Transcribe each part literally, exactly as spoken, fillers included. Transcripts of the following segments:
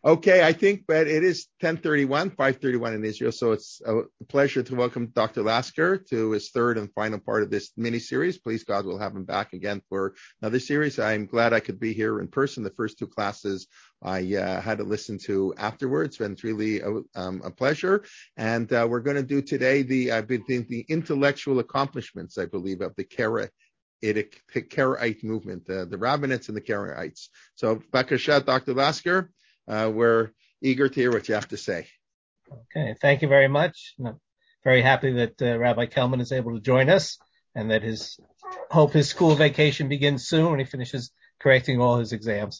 Okay, I think, but it is ten thirty-one, five thirty-one in Israel, so it's a pleasure to welcome Doctor Lasker to his third and final part of this mini-series. Please God, we'll have him back again for another series. I'm glad I could be here in person. The first two classes I uh, had to listen to afterwards, and it's really a, um, a pleasure. And uh, we're going to do today the, I think, the intellectual accomplishments, I believe, of the Kara. The Karaite movement, uh, the Rabbinites and the Karaites. So, Bakasha, Doctor Lasker. Uh, we're eager to hear what you have to say. Okay, thank you very much. I'm very happy that uh, Rabbi Kelman is able to join us, and that his hope his school vacation begins soon when he finishes correcting all his exams.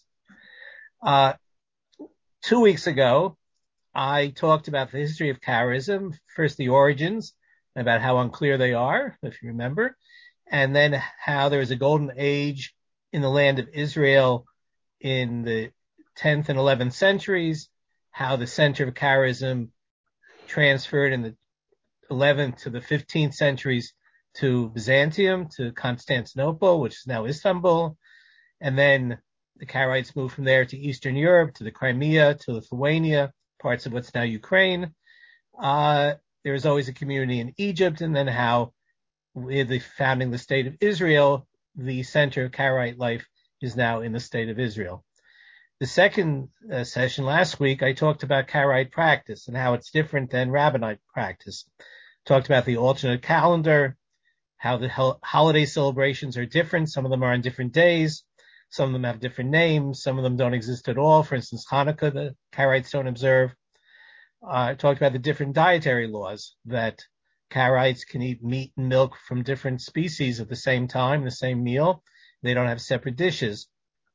Uh, two weeks ago, I talked about the history of Karaism, first the origins, about how unclear they are, if you remember, and then how there was a golden age in the land of Israel in the tenth and eleventh centuries, how the center of Karaism transferred in the eleventh to the fifteenth centuries to Byzantium, to Constantinople, which is now Istanbul. And then the Karaites moved from there to Eastern Europe, to the Crimea, to Lithuania, parts of what's now Ukraine. Uh, there was always a community in Egypt, and then how with the founding the state of Israel, the center of Karaite life is now in the state of Israel. The second uh, session last week, I talked about Karaite practice and how it's different than Rabbinite practice. Talked about the alternate calendar, how the ho- holiday celebrations are different. Some of them are on different days. Some of them have different names. Some of them don't exist at all. For instance, Hanukkah, the Karaites don't observe. Uh, I talked about the different dietary laws, that Karaites can eat meat and milk from different species at the same time, the same meal. They don't have separate dishes.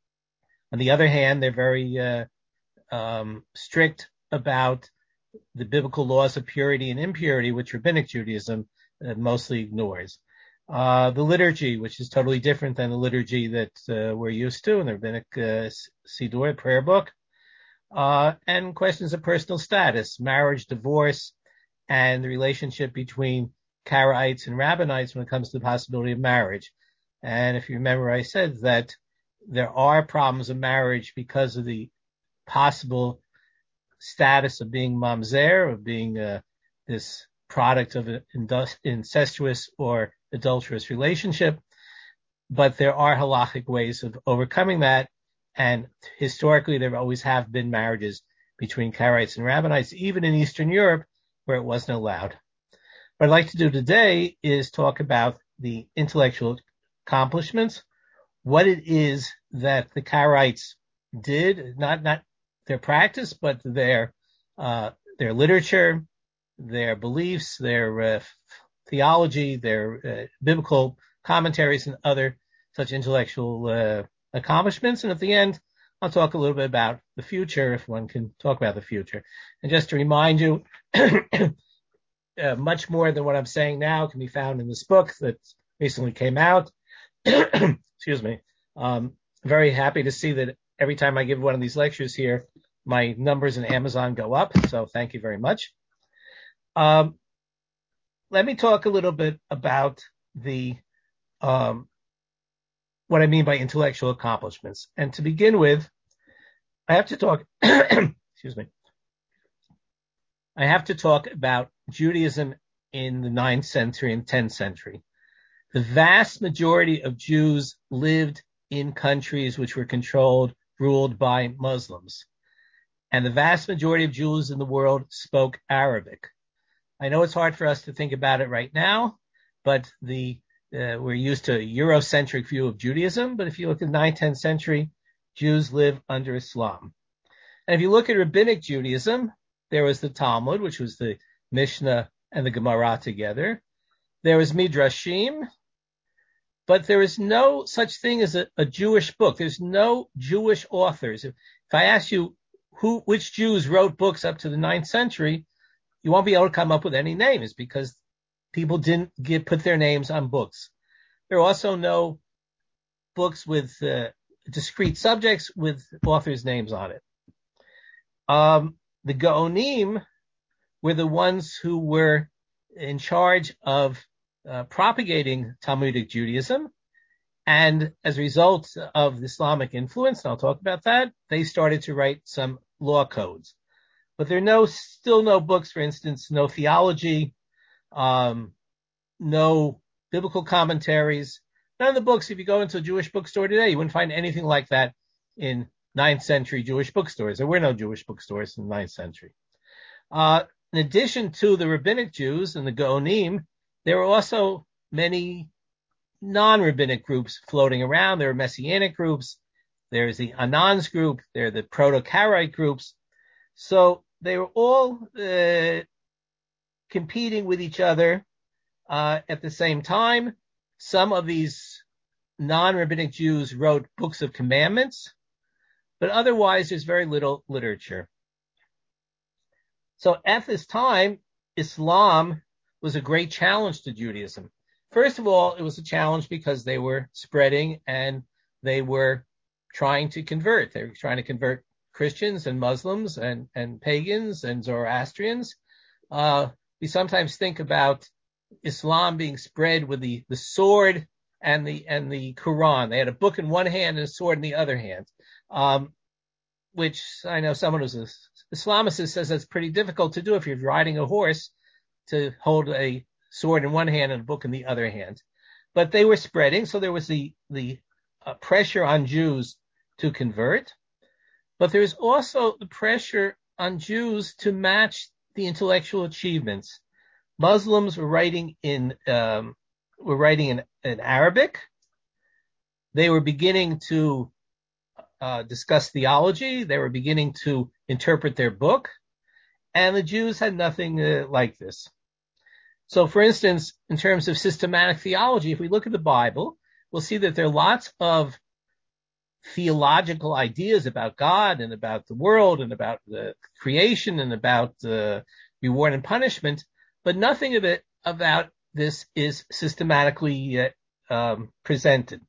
On the other hand, they're very uh, um, strict about the biblical laws of purity and impurity, which Rabbinic Judaism uh, mostly ignores. Uh, the liturgy, which is totally different than the liturgy that uh, we're used to in the Rabbinic uh, Siddur prayer book. Uh, and questions of personal status, marriage, divorce, and the relationship between Karaites and Rabbinites when it comes to the possibility of marriage. And if you remember, I said that there are problems of marriage because of the possible status of being mamzer, of being uh, this product of an incestuous or adulterous relationship. But there are halachic ways of overcoming that. And historically, there always have been marriages between Karaites and Rabbinites, even in Eastern Europe, where it wasn't allowed. What I'd like to do today is talk about the intellectual accomplishments, what it is that the Karaites did, not not their practice, but their uh, their literature, their beliefs, their uh, theology, their uh, biblical commentaries, and other such intellectual uh, accomplishments. And at the end, I'll talk a little bit about the future, if one can talk about the future. And just to remind you, uh, much more than what I'm saying now can be found in this book that recently came out. Excuse me. Um, very happy to see that every time I give one of these lectures here, my numbers in Amazon go up. So thank you very much. Um, let me talk a little bit about the um, what I mean by intellectual accomplishments. And to begin with, I have to talk. excuse me. I have to talk about Judaism in the ninth century and tenth century. The vast majority of Jews lived in countries which were controlled, ruled by Muslims. And the vast majority of Jews in the world spoke Arabic. I know it's hard for us to think about it right now, but the uh, we're used to a Eurocentric view of Judaism. But if you look at the ninth, tenth century, Jews live under Islam. And if you look at Rabbinic Judaism, there was the Talmud, which was the Mishnah and the Gemara together. There was Midrashim, but there is no such thing as a, a Jewish book. There's no Jewish authors. If, if I ask you who, which Jews wrote books up to the ninth century, you won't be able to come up with any names because people didn't get, put their names on books. There are also no books with uh, discrete subjects with authors' names on it. Um, the Gaonim were the ones who were in charge of uh, propagating Talmudic Judaism. And as a result of the Islamic influence, and I'll talk about that, they started to write some law codes. But there are no, still no books, for instance, no theology, um, no biblical commentaries. None of the books, if you go into a Jewish bookstore today, you wouldn't find anything like that in ninth century Jewish bookstores. There were no Jewish bookstores in the ninth century. Uh, in addition to the rabbinic Jews and the Gaonim, there were also many non-rabbinic groups floating around. There are Messianic groups. There's the Anans group. There are the Proto-Karaite groups. So they were all uh, competing with each other uh, at the same time. Some of these non-rabbinic Jews wrote books of commandments, but otherwise there's very little literature. So at this time, Islam was a great challenge to Judaism. First of all, it was a challenge because they were spreading and they were trying to convert. They were trying to convert Christians and Muslims and, and pagans and Zoroastrians. Uh, we sometimes think about Islam being spread with the, the sword and the and the Quran. They had a book in one hand and a sword in the other hand, um, which I know someone who's an Islamist says that's pretty difficult to do if you're riding a horse, to hold a sword in one hand and a book in the other hand. But they were spreading, so there was the the uh, pressure on Jews to convert. But there's also the pressure on Jews to match the intellectual achievements. Muslims were writing in um, were writing in, in Arabic. They were beginning to uh, discuss theology. They were beginning to interpret their book, and the Jews had nothing uh, like this. So, for instance, in terms of systematic theology, if we look at the Bible, we'll see that there are lots of theological ideas about God and about the world and about the creation and about uh, reward and punishment, but nothing of it about this is systematically uh, um, presented.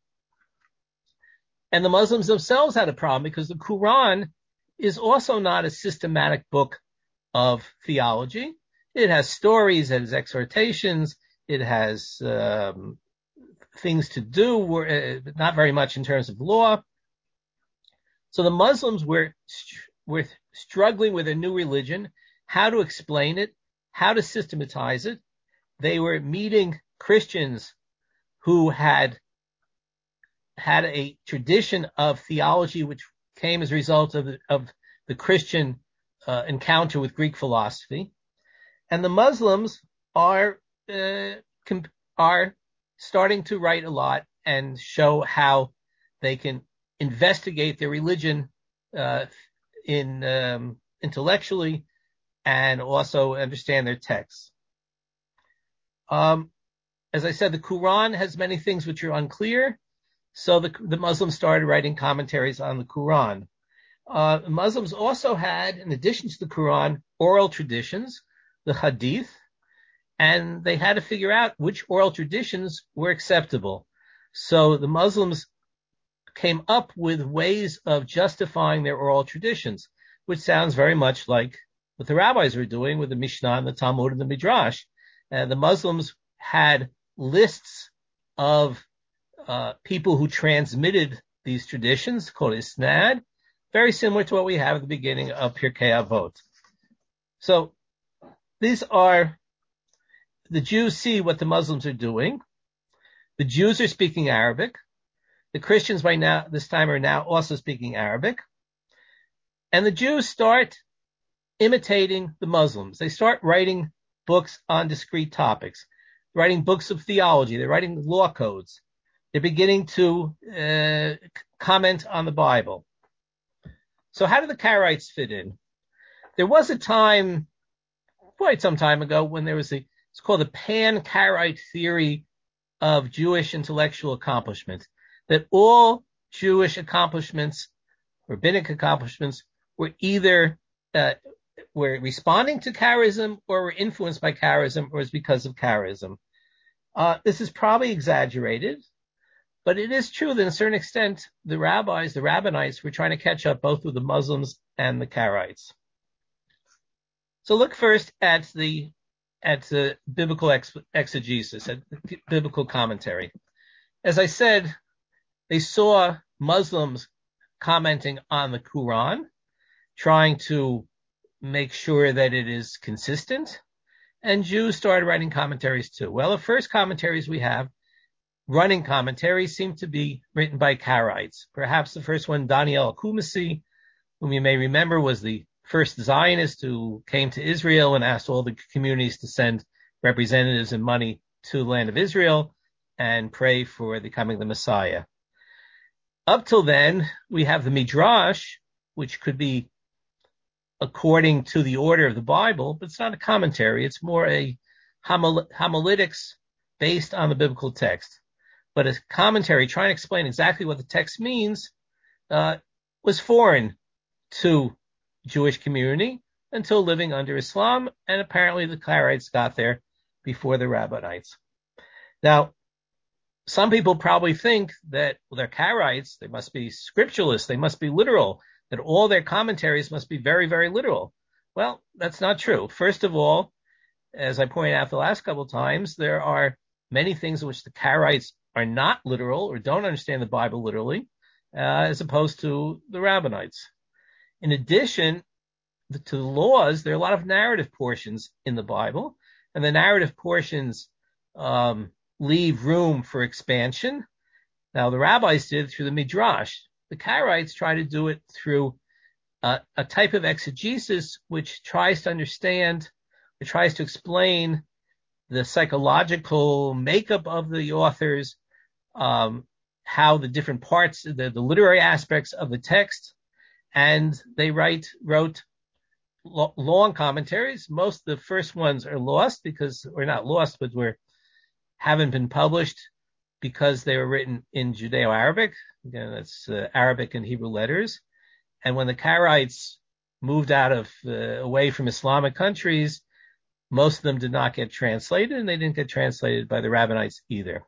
And the Muslims themselves had a problem because the Quran is also not a systematic book of theology. It has stories, it has exhortations, it has um, things to do, uh, not very much in terms of law. So the Muslims were were struggling with a new religion, how to explain it, how to systematize it. They were meeting Christians who had had a tradition of theology which came as a result of the, of the Christian uh, encounter with Greek philosophy. And the Muslims are uh, comp- are starting to write a lot and show how they can investigate their religion uh, in um, intellectually and also understand their texts. Um, as I said, the Quran has many things which are unclear, so the, the Muslims started writing commentaries on the Quran. Uh, Muslims also had, in addition to the Quran, oral traditions, the Hadith, and they had to figure out which oral traditions were acceptable. So the Muslims came up with ways of justifying their oral traditions, which sounds very much like what the rabbis were doing with the Mishnah and the Talmud and the Midrash. Uh, the Muslims had lists of uh, people who transmitted these traditions called Isnad, very similar to what we have at the beginning of Pirkei Avot. So these are, the Jews see what the Muslims are doing. The Jews are speaking Arabic. The Christians by now, this time are now also speaking Arabic. And the Jews start imitating the Muslims. They start writing books on discrete topics, writing books of theology. They're writing law codes. They're beginning to uh, comment on the Bible. So how do the Karaites fit in? There was a time, quite some time ago, when there was a, it's called the Pan-Karaite theory of Jewish intellectual accomplishment, that all Jewish accomplishments, rabbinic accomplishments, were either uh, were responding to Karaism or were influenced by Karaism or was because of Karaism. Uh, this is probably exaggerated, but it is true that to a certain extent, the rabbis, the rabbinites, were trying to catch up both with the Muslims and the Karaites. So look first at the at the biblical ex- exegesis, at biblical commentary. As I said, they saw Muslims commenting on the Quran. trying to make sure that it is consistent. And Jews started writing commentaries too. Well, the first commentaries we have, running commentaries, seem to be written by Karaites. Perhaps the first one, Daniel Kumasi, whom you may remember was the first Zionist who came to Israel and asked all the communities to send representatives and money to the land of Israel and pray for the coming of the Messiah. Up till then, we have the Midrash, which could be according to the order of the Bible, but it's not a commentary. It's more a homil- homiletics based on the biblical text. But a commentary trying to explain exactly what the text means uh, was foreign to Jewish community until living under Islam, and apparently the Karaites got there before the Rabbinites. Now, some people probably think that well, they're Karaites, they must be scripturalists, they must be literal, that all their commentaries must be very, very literal. Well, that's not true. First of all, as I pointed out the last couple of times, there are many things in which the Karaites are not literal or don't understand the Bible literally, uh, as opposed to the Rabbinites. In addition to the laws, there are a lot of narrative portions in the Bible, and the narrative portions um, leave room for expansion. Now, the rabbis did it through the Midrash. The Karaites try to do it through uh, a type of exegesis which tries to understand, or tries to explain the psychological makeup of the authors, um, how the different parts, the, the literary aspects of the text, and they write, wrote lo- long commentaries. Most of the first ones are lost because, or not lost, but were, haven't been published because they were written in Judeo-Arabic. Again, that's uh, Arabic and Hebrew letters. And when the Karaites moved out of, uh, away from Islamic countries, most of them did not get translated, and they didn't get translated by the Rabbinites either.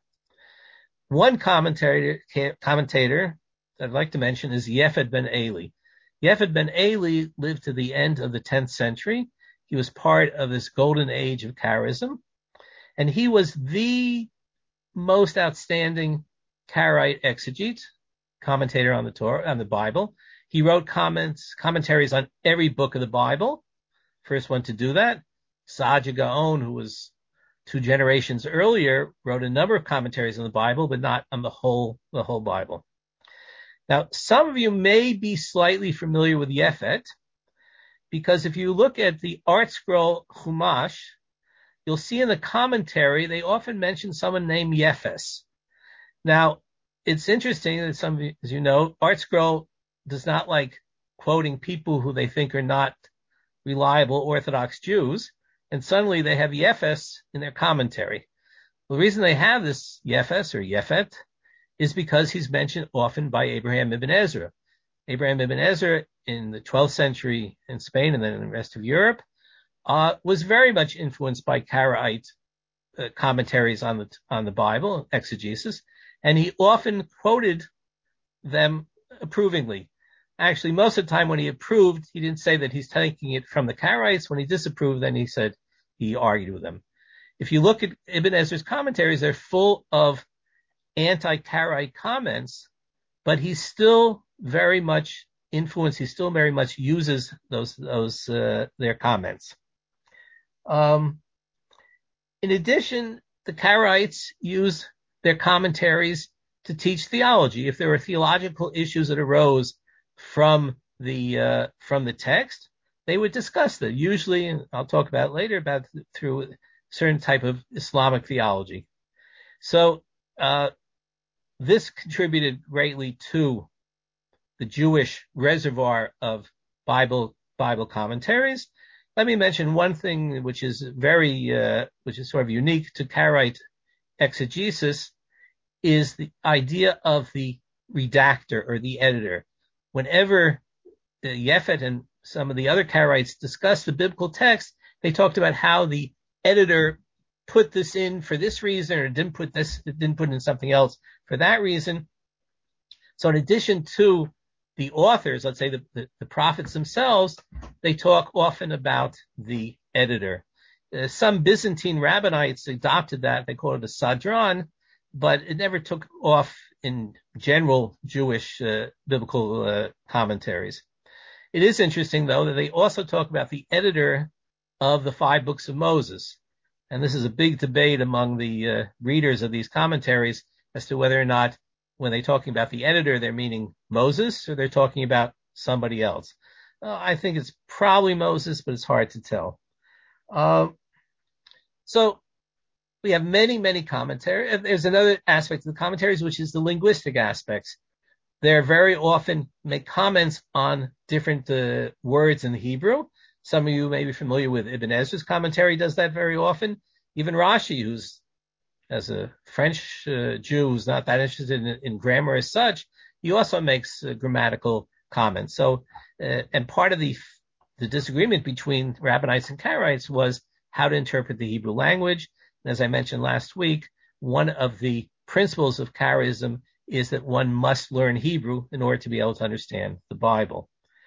One commentator, commentator that I'd like to mention is Yefed ben Eli. Yefed ben Eli lived to the end of the tenth century. He was part of this golden age of Karaism, and he was the most outstanding Karaite exegete, commentator on the Torah, on the Bible. He wrote comments, commentaries on every book of the Bible. First one to do that. Saadia Gaon, who was two generations earlier, wrote a number of commentaries on the Bible, but not on the whole, the whole Bible. Now, some of you may be slightly familiar with Yefet, because if you look at the Art Scroll Chumash, you'll see in the commentary, they often mention someone named Yefes. Now, it's interesting that some of you, as you know, Art Scroll does not like quoting people who they think are not reliable Orthodox Jews, and suddenly they have Yefes in their commentary. The reason they have this Yefes or Yefet is because he's mentioned often by Abraham ibn Ezra. Abraham ibn Ezra in the twelfth century in Spain and then in the rest of Europe uh, was very much influenced by Karaite uh, commentaries on the on the Bible, exegesis, and he often quoted them approvingly. Actually, most of the time when he approved, he didn't say that he's taking it from the Karaites. When he disapproved, then he said he argued with them. If you look at Ibn Ezra's commentaries, they're full of anti-Karaite comments, but he's still very much influenced. He still very much uses those those uh, their comments. Um, in addition, the Karaites use their commentaries to teach theology. If there were theological issues that arose from the uh, from the text, they would discuss them. Usually, and I'll talk about it later, about through a certain type of Islamic theology. So uh, this contributed greatly to the Jewish reservoir of Bible Bible commentaries. Let me mention one thing which is very uh, which is sort of unique to Karaite exegesis, is the idea of the redactor or the editor. Whenever uh, Yefet and some of the other Karaites discussed the biblical text, they talked about how the editor put this in for this reason, or didn't put this, didn't put in something else for that reason. So in addition to the authors, let's say the, the, the prophets themselves, they talk often about the editor. Uh, some Byzantine rabbinites adopted that. They call it a sadran, but it never took off in general Jewish uh, biblical uh, commentaries. It is interesting, though, that they also talk about the editor of the five books of Moses. And this is a big debate among the uh, readers of these commentaries as to whether or not when they're talking about the editor, they're meaning Moses or they're talking about somebody else. Uh, I think it's probably Moses, but it's hard to tell. Um, so we have many, many commentaries. There's another aspect of the commentaries, which is the linguistic aspects. They very often make comments on different uh, words in the Hebrew. Some of you may be familiar with Ibn Ezra's commentary, does that very often. Even Rashi, who's, as a French uh, Jew who's not that interested in, in grammar as such, he also makes uh, grammatical comments. So, uh, and part of the the disagreement between Rabbinites and Karaites was how to interpret the Hebrew language. And as I mentioned last week, one of the principles of Karaism is that one must learn Hebrew in order to be able to understand the Bible.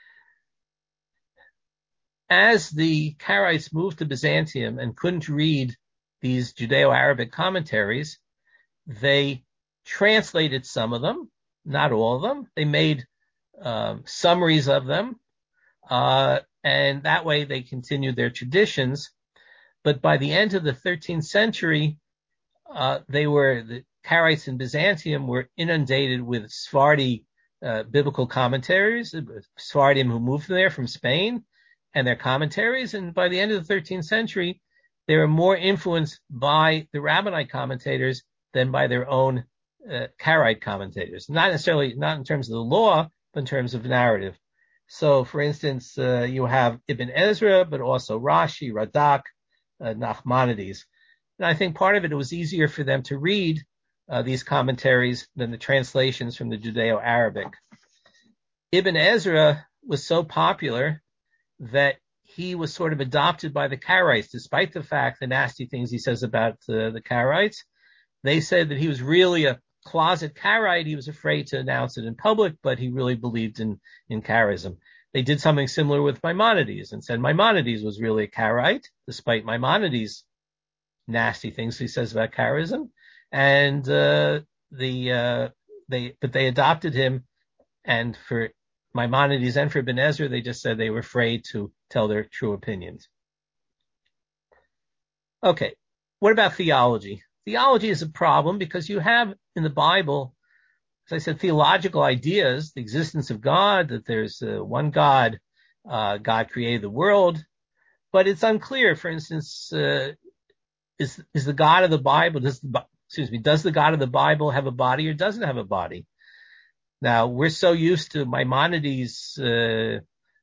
As the Karaites moved to Byzantium and couldn't read these Judeo-Arabic commentaries, they translated some of them, not all of them. They made um, summaries of them, uh, and that way they continued their traditions. But by the end of the thirteenth century, uh, they were, the Karaites in Byzantium were inundated with Sephardi uh, biblical commentaries, Sephardim who moved there from Spain, and their commentaries. And by the end of the thirteenth century, they were more influenced by the Rabbinite commentators than by their own uh, Karaite commentators. Not necessarily, not in terms of the law, but in terms of narrative. So, for instance, uh, you have Ibn Ezra, but also Rashi, Radak, uh, Nachmanides. And I think part of it, it was easier for them to read uh, these commentaries than the translations from the Judeo-Arabic. Ibn Ezra was so popular that he was sort of adopted by the Karaites, despite the fact the nasty things he says about uh, the Karaites. They said that he was really a closet Karaite. He was afraid to announce it in public, but he really believed in, in Karaism. They did something similar with Maimonides and said Maimonides was really a Karaite, despite Maimonides' nasty things he says about Karaism. And uh, the uh, they but they adopted him, and for Maimonides and for Ibn Ezra, they just said they were afraid to tell their true opinions. Okay, what about theology? Theology is a problem because you have in the Bible, as I said, theological ideas, the existence of God, that there's uh, one God, uh, God created the world, but it's unclear. For instance, uh, is is the God of the Bible, does the, excuse me, does the God of the Bible have a body or doesn't have a body? Now, we're so used to Maimonides' uh,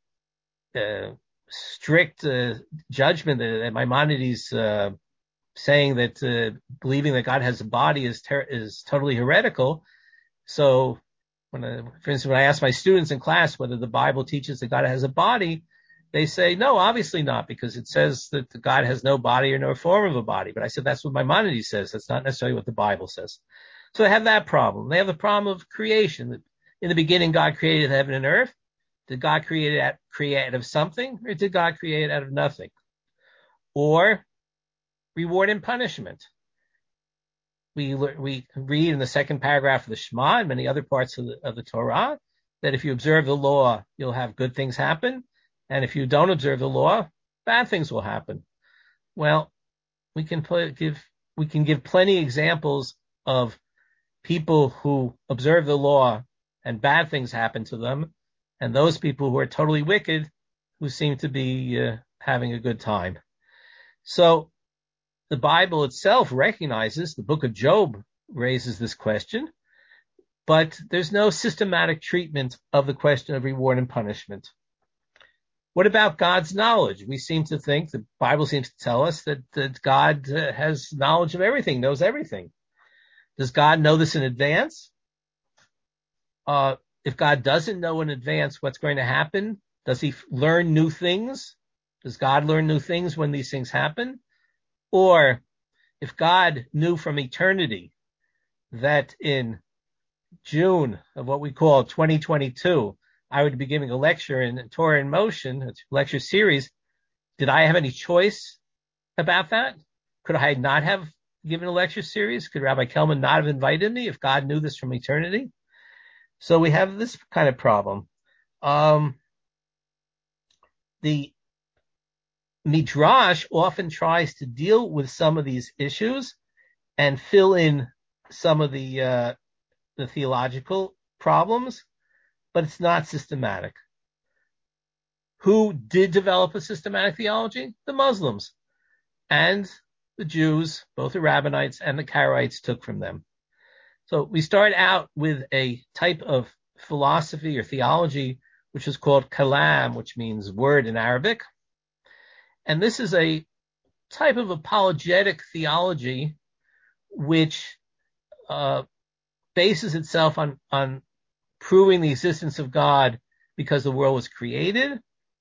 uh, strict uh, judgment that Maimonides uh, saying that uh, believing that God has a body is ter- is totally heretical. So, when I, for instance, when I ask my students in class whether the Bible teaches that God has a body, they say, no, obviously not, because it says that God has no body or no form of a body. But I said, that's what Maimonides says. That's not necessarily what the Bible says. So they have that problem. They have the problem of creation. In the beginning, God created heaven and earth. Did God create it, create out of something, or did God create it out of nothing? Or reward and punishment. We we read in the second paragraph of the Shema and many other parts of the, of the Torah that if you observe the law, you'll have good things happen. And if you don't observe the law, bad things will happen. Well, we can pl- give we can give plenty of examples of people who observe the law and bad things happen to them, and those people who are totally wicked who seem to be uh, having a good time. So the Bible itself recognizes, the book of Job raises this question, but there's no systematic treatment of the question of reward and punishment. What about God's knowledge? We seem to think, the Bible seems to tell us that, that God uh, has knowledge of everything, knows everything. Does God know this in advance? Uh, if God doesn't know in advance what's going to happen, does he learn new things? Does God learn new things when these things happen? Or if God knew from eternity that in June of what we call twenty twenty-two, I would be giving a lecture in Torah in Motion, a lecture series, did I have any choice about that? Could I not have given a lecture series? Could Rabbi Kelman not have invited me if God knew this from eternity? So we have this kind of problem. Um, the Midrash often tries to deal with some of these issues and fill in some of the uh, the theological problems, but it's not systematic. Who did develop a systematic theology? The Muslims. And the Jews, both the Rabbinites and the Karaites, took from them. So we start out with a type of philosophy or theology, which is called kalam, which means word in Arabic. And this is a type of apologetic theology which uh, bases itself on, on proving the existence of God because the world was created.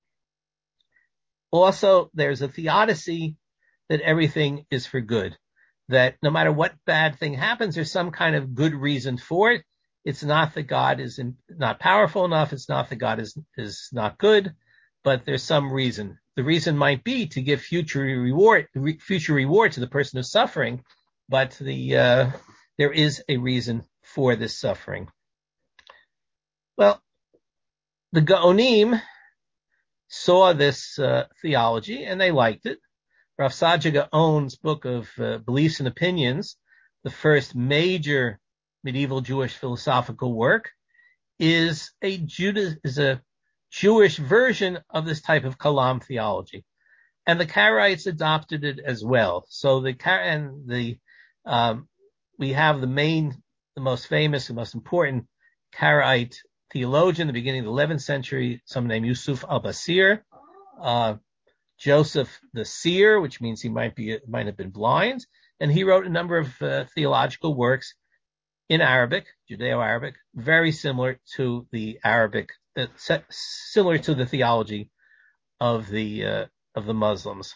Also, there's a theodicy that everything is for good, that no matter what bad thing happens, there's some kind of good reason for it. It's not that God is in, not powerful enough. It's not that God is, is not good, but there's some reason. The reason might be to give future reward, future reward to the person who's suffering, but the, uh, there is a reason for this suffering. Well, the Gaonim saw this uh, theology and they liked it. Rav Saadia Gaon's book of uh, Beliefs and Opinions, the first major medieval Jewish philosophical work, is a Judah, is a Jewish version of this type of kalam theology, and the Karaites adopted it as well. So the and the um, we have the main, the most famous, the most important Karaite theologian, the beginning of the eleventh century, someone named Yusuf al-Basir, uh, Joseph the Seer, which means he might be might have been blind, and he wrote a number of uh, theological works in Arabic, Judeo-Arabic, very similar to the Arabic, uh, similar to the theology of the uh, of the Muslims.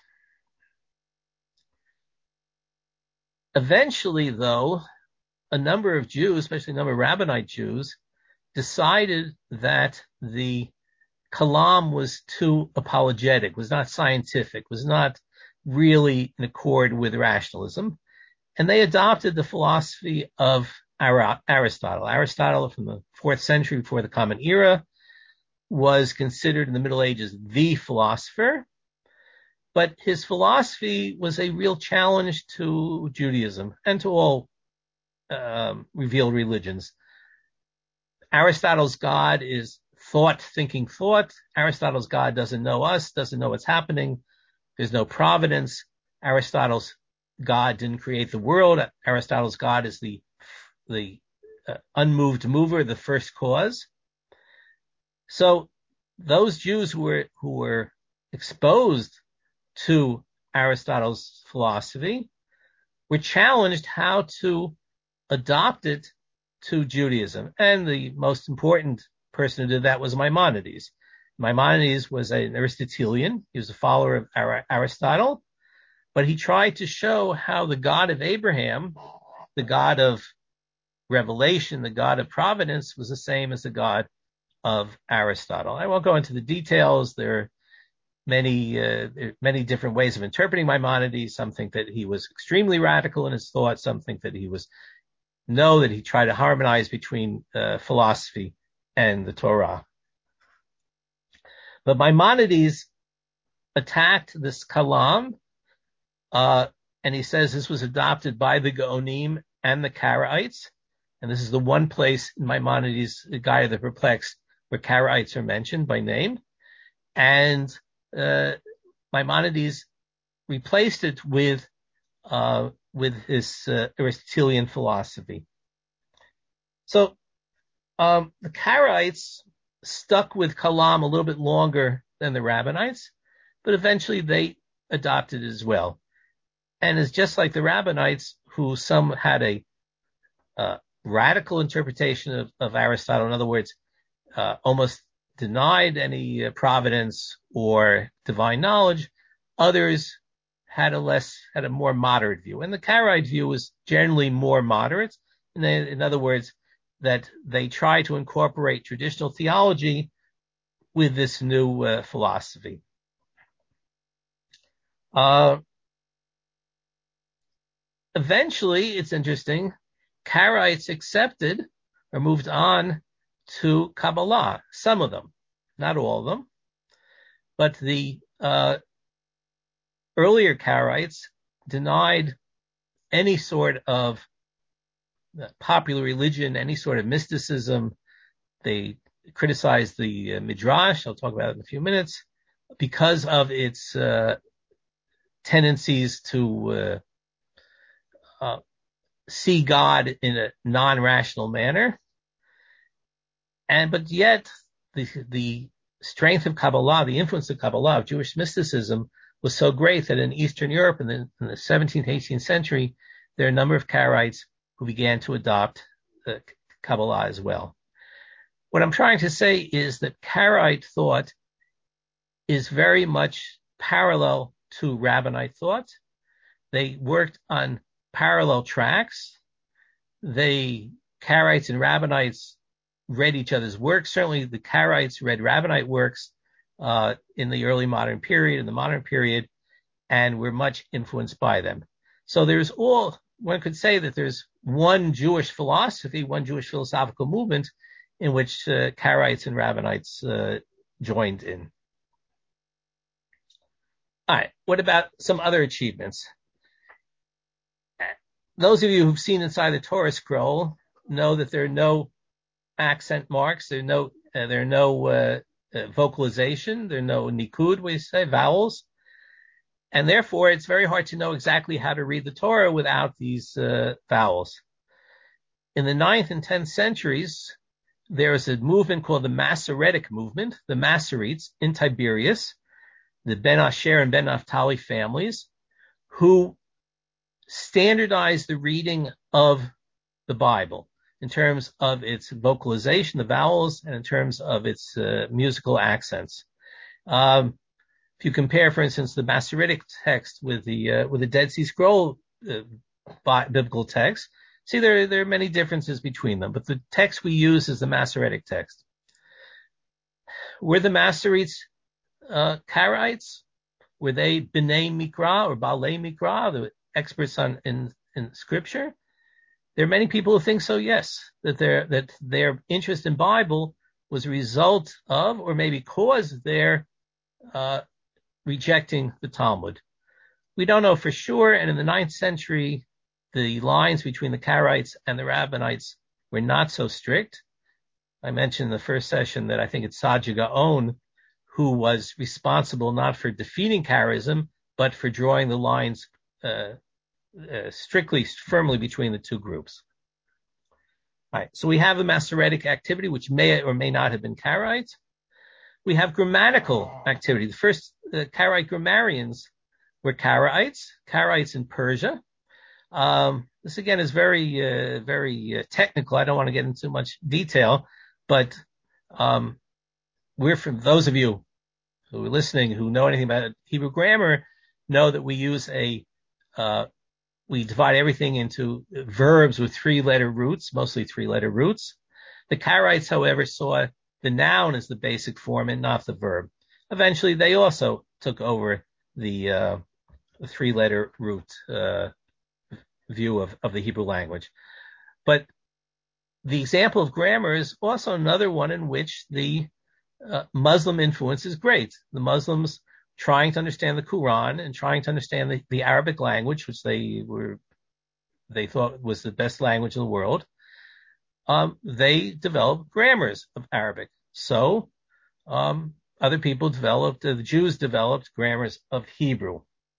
Eventually, though, a number of Jews, especially a number of Rabbinite Jews, decided that the kalam was too apologetic, was not scientific, was not really in accord with rationalism, and they adopted the philosophy of Aristotle. Aristotle, from the fourth century before the Common Era, was considered in the Middle Ages the philosopher, but his philosophy was a real challenge to Judaism and to all um, revealed religions. Aristotle's God is thought, thinking thought. Aristotle's God doesn't know us, doesn't know what's happening. There's no providence. Aristotle's God didn't create the world. Aristotle's God is the the uh, unmoved mover, the first cause. So those Jews who were who were exposed to Aristotle's philosophy were challenged how to adopt it to Judaism. And the most important person who did that was Maimonides. Maimonides was an Aristotelian. He was a follower of Aristotle, but he tried to show how the God of Abraham, the God of revelation, the God of providence, was the same as the God of Aristotle. I won't go into the details. There are many, uh, many different ways of interpreting Maimonides. Some think that he was extremely radical in his thought. Some think that he was, know that he tried to harmonize between uh, philosophy and the Torah. But Maimonides attacked this kalam, uh, and he says this was adopted by the Gaonim and the Karaites. And this is the one place in Maimonides' Guide of the Perplexed where Karaites are mentioned by name. And uh, Maimonides replaced it with uh, with his uh, Aristotelian philosophy. So um, the Karaites stuck with kalam a little bit longer than the Rabbinites, but eventually they adopted it as well. And it's just like the Rabbinites, who some had a uh, radical interpretation of, of Aristotle. In other words, uh, almost denied any uh, providence or divine knowledge. Others had a less, had a more moderate view. And the Karaite view was generally more moderate. In, in other words, that they try to incorporate traditional theology with this new uh, philosophy. Uh, eventually, it's interesting, Karaites accepted or moved on to Kabbalah, some of them, not all of them. But the uh, earlier Karaites denied any sort of popular religion, any sort of mysticism. They criticized the uh, Midrash. I'll talk about it in a few minutes, because of its uh, tendencies to uh, uh, see God in a non-rational manner. And but yet the the strength of Kabbalah, the influence of Kabbalah, of Jewish mysticism, was so great that in Eastern Europe in the, in the seventeenth, eighteenth century, there are a number of Karaites who began to adopt uh, Kabbalah as well. What I'm trying to say is that Karaite thought is very much parallel to Rabbinite thought. They worked on parallel tracks. They, Karaites and Rabbinites, read each other's works. Certainly the Karaites read Rabbinite works uh, in the early modern period, in the modern period, and were much influenced by them. So there's all, one could say that there's one Jewish philosophy, one Jewish philosophical movement in which uh, Karaites and Rabbinites uh, joined in. All right, what about some other achievements? Those of you who've seen inside the Torah scroll know that there are no accent marks, there are no, uh, there are no uh, uh, vocalization, there are no nikud, we say, vowels, and therefore it's very hard to know exactly how to read the Torah without these uh, vowels. In the ninth and tenth centuries, there was a movement called the Masoretic movement, the Masoretes in Tiberias, the Ben Asher and Ben Naphtali families, who standardized the reading of the Bible in terms of its vocalization, the vowels, and in terms of its uh, musical accents. Um, if you compare, for instance, the Masoretic text with the uh, with the Dead Sea Scroll uh, bi- biblical text, see there there are many differences between them, but the text we use is the Masoretic text. Were the Masoretes uh, Karaites? Were they B'nai Mikra or Balei Mikra, the experts on in, in scripture? There are many people who think so, yes, that their that their interest in Bible was a result of, or maybe caused their uh, rejecting the Talmud. We don't know for sure, and in the ninth century, the lines between the Karaites and the Rabbinites were not so strict. I mentioned in the first session that I think it's Saadia Gaon who was responsible not for defeating Karaism, but for drawing the lines uh, uh, strictly, firmly between the two groups. All right, so we have the Masoretic activity, which may or may not have been Karaite. We have grammatical activity. The first uh, Karaite grammarians were Karaites, Karaites in Persia. Um, this again is very, uh, very uh, technical. I don't want to get into much detail, but um, we're from those of you who are listening who know anything about Hebrew grammar know that we use a uh, we divide everything into verbs with three-letter roots, mostly three-letter roots. The Karaites, however, saw the noun as the basic form and not the verb. Eventually, they also took over the, uh, the three-letter root uh, view of, of the Hebrew language. But the example of grammar is also another one in which the uh, Muslim influence is great. The Muslims trying to understand the Quran and trying to understand the, the Arabic language, which they were, they thought was the best language in the world. Um, they developed grammars of Arabic. So, um, other people developed, uh, the Jews developed grammars of Hebrew.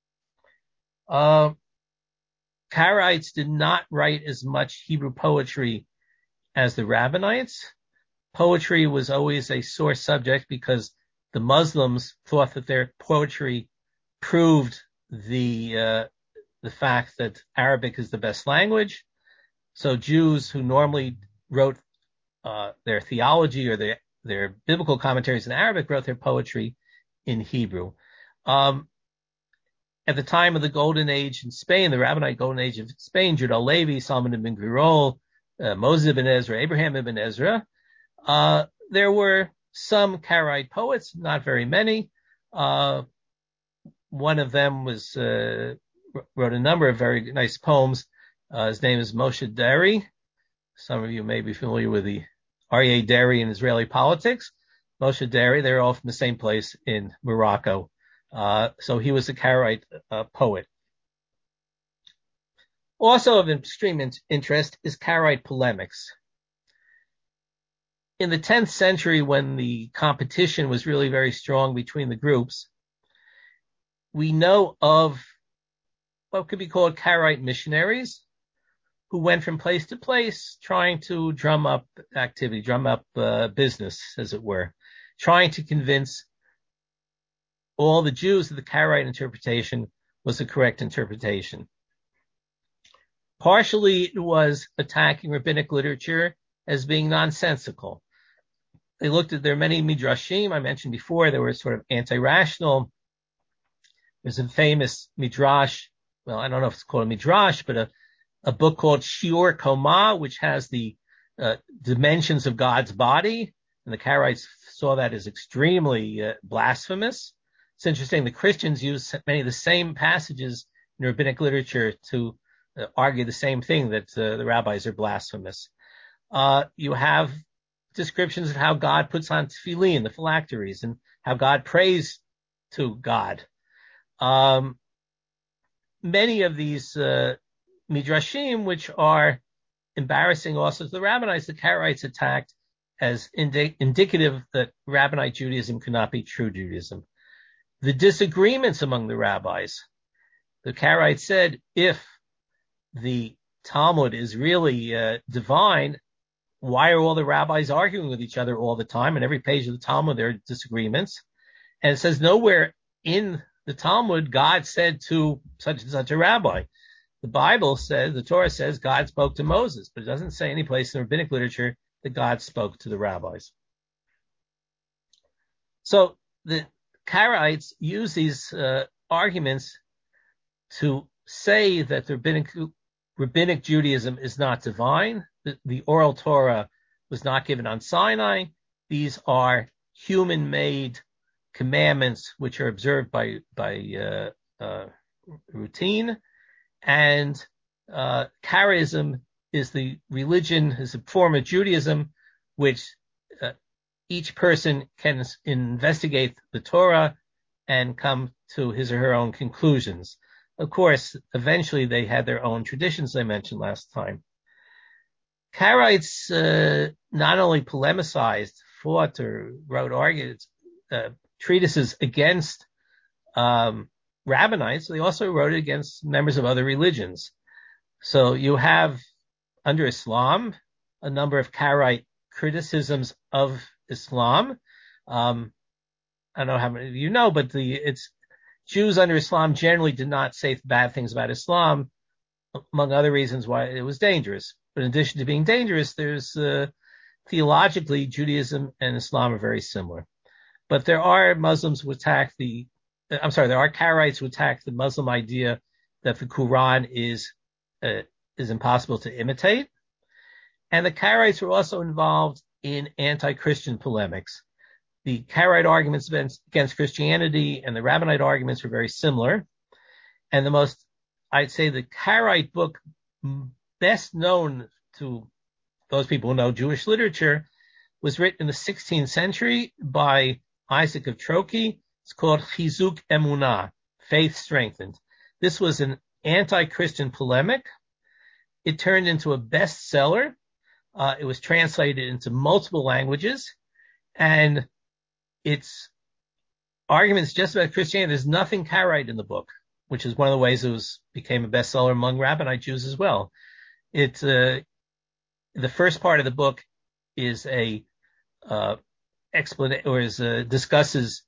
Uh, Karaites did not write as much Hebrew poetry as the Rabbinites. Poetry was always a sore subject because the Muslims thought that their poetry proved the uh, the fact that Arabic is the best language. So Jews who normally wrote uh, their theology or their their biblical commentaries in Arabic wrote their poetry in Hebrew. Um, at the time of the Golden Age in Spain, the Rabbinite Golden Age of Spain, Judah Levi, Solomon ibn Girol, uh, Moses ibn Ezra, Abraham ibn Ezra, uh, there were some Karaite poets, not very many. Uh, one of them was uh, wrote a number of very nice poems. Uh, his name is Moshe Deri. Some of you may be familiar with the Aryeh Deri in Israeli politics. Moshe Deri. They're all from the same place in Morocco. Uh, so he was a Karaite uh, poet. Also of extreme in- interest is Karaite polemics. In the tenth century, when the competition was really very strong between the groups, we know of what could be called Karaite missionaries who went from place to place trying to drum up activity, drum up uh, business, as it were, trying to convince all the Jews that the Karaite interpretation was the correct interpretation. Partially, it was attacking rabbinic literature as being nonsensical. They looked at, there are many midrashim, I mentioned before, they were sort of anti-rational. There's a famous midrash, well, I don't know if it's called a midrash, but a, a book called Shiur Koma, which has the uh, dimensions of God's body, and the Karaites saw that as extremely uh, blasphemous. It's interesting, the Christians use many of the same passages in rabbinic literature to uh, argue the same thing, that uh, the rabbis are blasphemous. Uh, you have descriptions of how God puts on tefillin, the phylacteries, and how God prays to God. Um, many of these uh, midrashim, which are embarrassing also to the rabbis, the Karaites attacked as indi- indicative that Rabbinite Judaism could not be true Judaism. The disagreements among the rabbis, the Karaites said, if the Talmud is really uh, divine, why are all the rabbis arguing with each other all the time? And every page of the Talmud, there are disagreements. And it says nowhere in the Talmud, God said to such and such a rabbi. The Bible says, the Torah says, God spoke to Moses, but it doesn't say any place in rabbinic literature that God spoke to the rabbis. So the Karaites use these uh, arguments to say that the rabbinic, rabbinic Judaism is not divine. The, the oral Torah was not given on Sinai. These are human-made commandments which are observed by by uh, uh, routine. And uh, Karaism is the religion, is a form of Judaism which uh, each person can investigate the Torah and come to his or her own conclusions. Of course, eventually they had their own traditions, I mentioned last time. Karaites uh, not only polemicized, fought, or wrote arguments, uh, treatises against um, rabbinites, they also wrote it against members of other religions. So you have, under Islam, a number of Karaite criticisms of Islam. Um, I don't know how many of you know, but the it's Jews under Islam generally did not say bad things about Islam, among other reasons why it was dangerous. But in addition to being dangerous, there's uh, theologically, Judaism and Islam are very similar. But there are Muslims who attack the, I'm sorry, there are Karaites who attack the Muslim idea that the Quran is uh, is impossible to imitate. And the Karaites were also involved in anti-Christian polemics. The Karaite arguments against Christianity and the Rabbinite arguments were very similar. And the most, I'd say, the Karaite book best known to those people who know Jewish literature was written in the sixteenth century by Isaac of Troki. It's called Chizuk Emunah, Faith Strengthened. This was an anti-Christian polemic. It turned into a bestseller. Uh, it was translated into multiple languages, and its arguments just about Christianity. There's nothing Karaite in the book, which is one of the ways it was became a bestseller among Rabbinite Jews as well. It's uh, the first part of the book is a uh, explanation, or is uh, discusses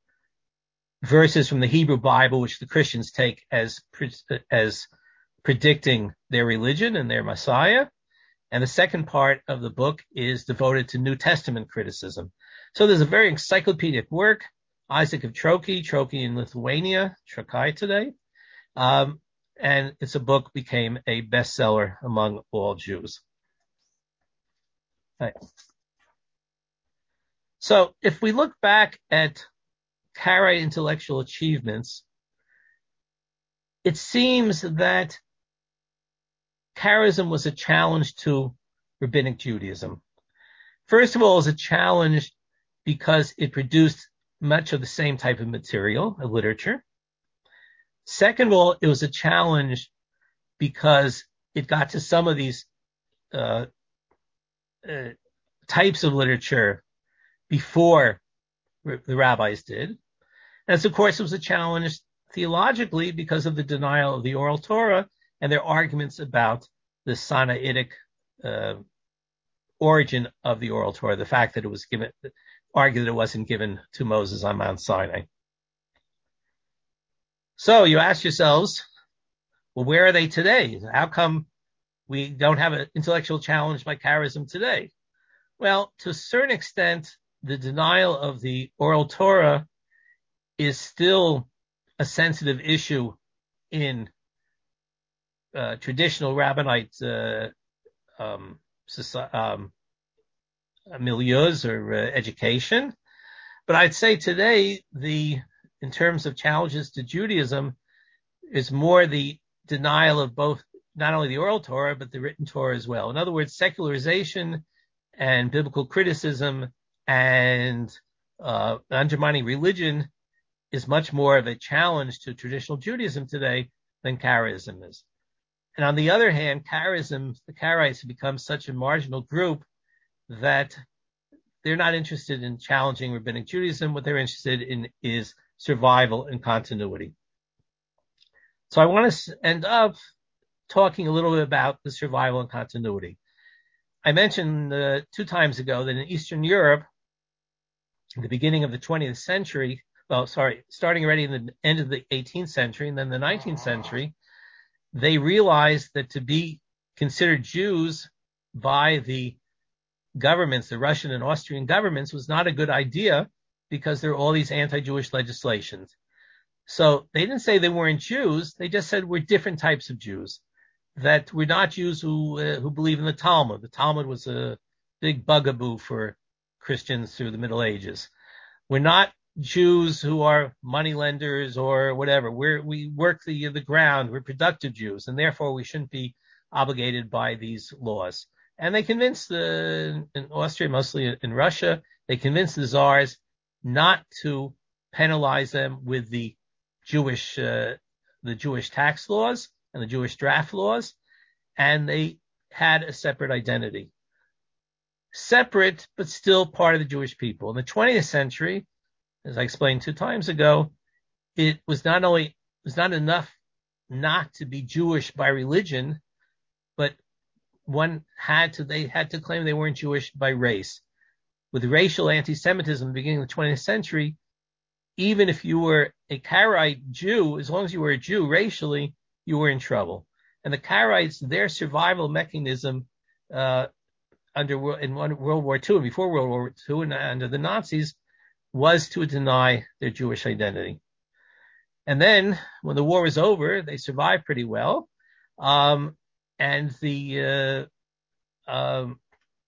verses from the Hebrew Bible, which the Christians take as as predicting their religion and their Messiah. And the second part of the book is devoted to New Testament criticism. So there's a very encyclopedic work. Isaac of Troki, Troki in Lithuania, Trakai today. Um, and it's a book became a bestseller among all Jews. Right. So if we look back at Karaite intellectual achievements, it seems that Karaism was a challenge to rabbinic Judaism. First of all, it was a challenge because it produced much of the same type of material, of literature. Second of all, it was a challenge because it got to some of these uh, uh, types of literature before the rabbis did. And of course, it was a challenge theologically because of the denial of the oral Torah and their arguments about the Sinaitic uh, origin of the oral Torah, the fact that it was given, argued that it wasn't given to Moses on Mount Sinai. So you ask yourselves, well, where are they today? How come we don't have an intellectual challenge by charism today? Well, to a certain extent, the denial of the oral Torah is still a sensitive issue in uh, traditional rabbinite uh, um, society, um, milieus or uh, education. But I'd say today, the in terms of challenges to Judaism, is more the denial of both, not only the oral Torah, but the written Torah as well. In other words, secularization and biblical criticism and uh, undermining religion is much more of a challenge to traditional Judaism today than Karaism is. And on the other hand, Karaism, the Karaites have become such a marginal group that they're not interested in challenging rabbinic Judaism. What they're interested in is survival and continuity. So I want to end up talking a little bit about the survival and continuity. I mentioned uh, two times ago that in Eastern Europe, in the beginning of the twentieth century, well, sorry, starting already in the end of the eighteenth century and then the nineteenth century, they realized that to be considered Jews by the governments, the Russian and Austrian governments, was not a good idea because there are all these anti-Jewish legislations. So they didn't say they weren't Jews. They just said we're different types of Jews, that we're not Jews who uh, who believe in the Talmud. The Talmud was a big bugaboo for Christians through the Middle Ages. We're not Jews who are moneylenders or whatever. We're, we work the the ground. We're productive Jews, and therefore we shouldn't be obligated by these laws. And they convinced the in Austria, mostly in Russia, they convinced the czars not to penalize them with the Jewish uh, the Jewish tax laws and the Jewish draft laws, and they had a separate identity. Separate, but still part of the Jewish people. In the twentieth century, as I explained two times ago, it was not only, it was not enough not to be Jewish by religion, but one had to, they had to claim they weren't Jewish by race. With racial anti-Semitism at the beginning of the twentieth century, even if you were a Karaite Jew, as long as you were a Jew racially, you were in trouble. And the Karaites, their survival mechanism uh, under in World War Two and before World War Two and under the Nazis was to deny their Jewish identity. And then when the war was over, they survived pretty well. Um, and the uh, um,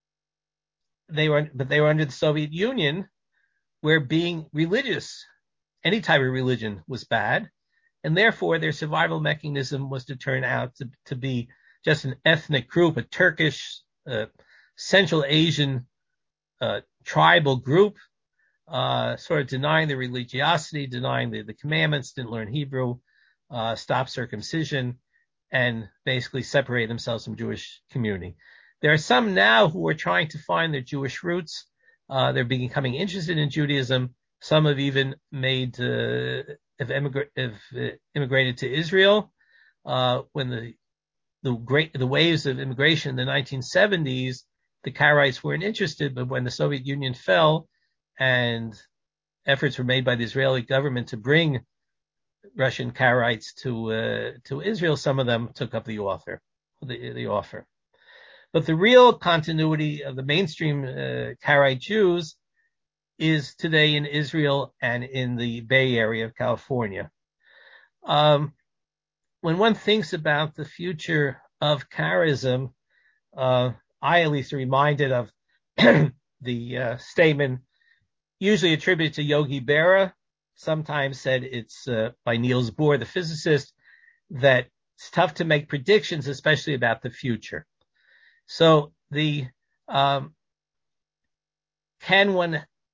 they were, but they were under the Soviet Union, where being religious, any type of religion, was bad, and therefore their survival mechanism was to turn out to, to be just an ethnic group, a Turkish, uh, Central Asian uh, tribal group, uh, sort of denying the religiosity, denying the, the commandments, didn't learn Hebrew, uh, stopped circumcision, and basically separate themselves from Jewish community. There are some now who are trying to find their Jewish roots. Uh, they're becoming interested in Judaism. Some have even made, uh, have, emigra- have uh, immigrated to Israel. Uh, when the, the great, the waves of immigration in the nineteen seventies, the Karaites weren't interested, but when the Soviet Union fell and efforts were made by the Israeli government to bring Russian Karaites to, uh, to Israel, some of them took up the offer, the, the offer. But the real continuity of the mainstream uh, Karaite Jews is today in Israel and in the Bay Area of California. Um, when one thinks about the future of Karaism, uh, I at least am reminded of the uh, statement usually attributed to Yogi Berra, sometimes said it's uh, by Niels Bohr, the physicist, that it's tough to make predictions, especially about the future. So the um, can one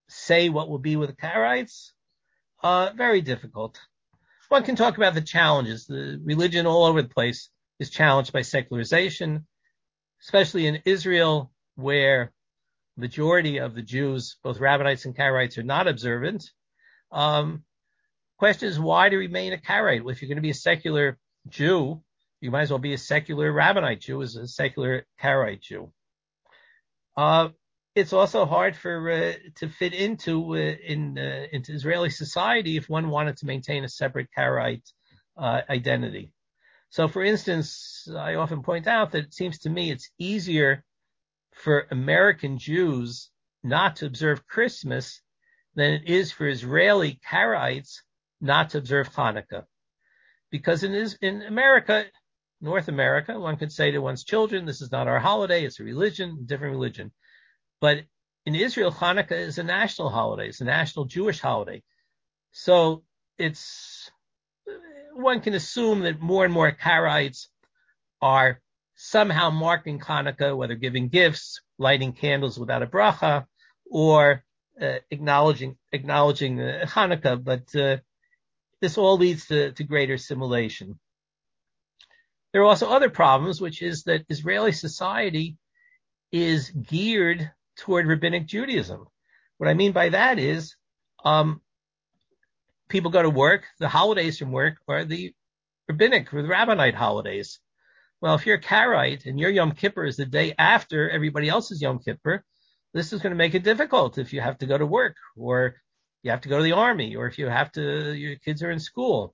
say what will be with the Karaites? Uh, very difficult. One can talk about the challenges. The religion all over the place is challenged by secularization, especially in Israel, where majority of the Jews, both Rabbinites and Karaites, are not observant. Um, question is, why to remain a Karaite? Well, if you're going to be a secular Jew, you might as well be a secular Rabbinite Jew as a secular Karaite Jew. Uh, it's also hard for uh, to fit into uh, in uh, into Israeli society if one wanted to maintain a separate Karaite uh, identity. So, for instance, I often point out that it seems to me it's easier for American Jews not to observe Christmas than it is for Israeli Karaites not to observe Hanukkah. Because in, in America, North America, one could say to one's children, this is not our holiday, it's a religion, a different religion. But in Israel, Hanukkah is a national holiday, it's a national Jewish holiday. So it's, one can assume that more and more Karaites are somehow marking Hanukkah, whether giving gifts, lighting candles without a bracha, or uh, acknowledging acknowledging uh, Hanukkah. But uh, this all leads to, to greater assimilation. There are also other problems, which is that Israeli society is geared toward rabbinic Judaism. What I mean by that is um, people go to work, the holidays from work are the rabbinic or the rabbinite holidays. Well, if you're a Karaite and your Yom Kippur is the day after everybody else's Yom Kippur, this is going to make it difficult if you have to go to work, or you have to go to the army, or if you have to, your kids are in school.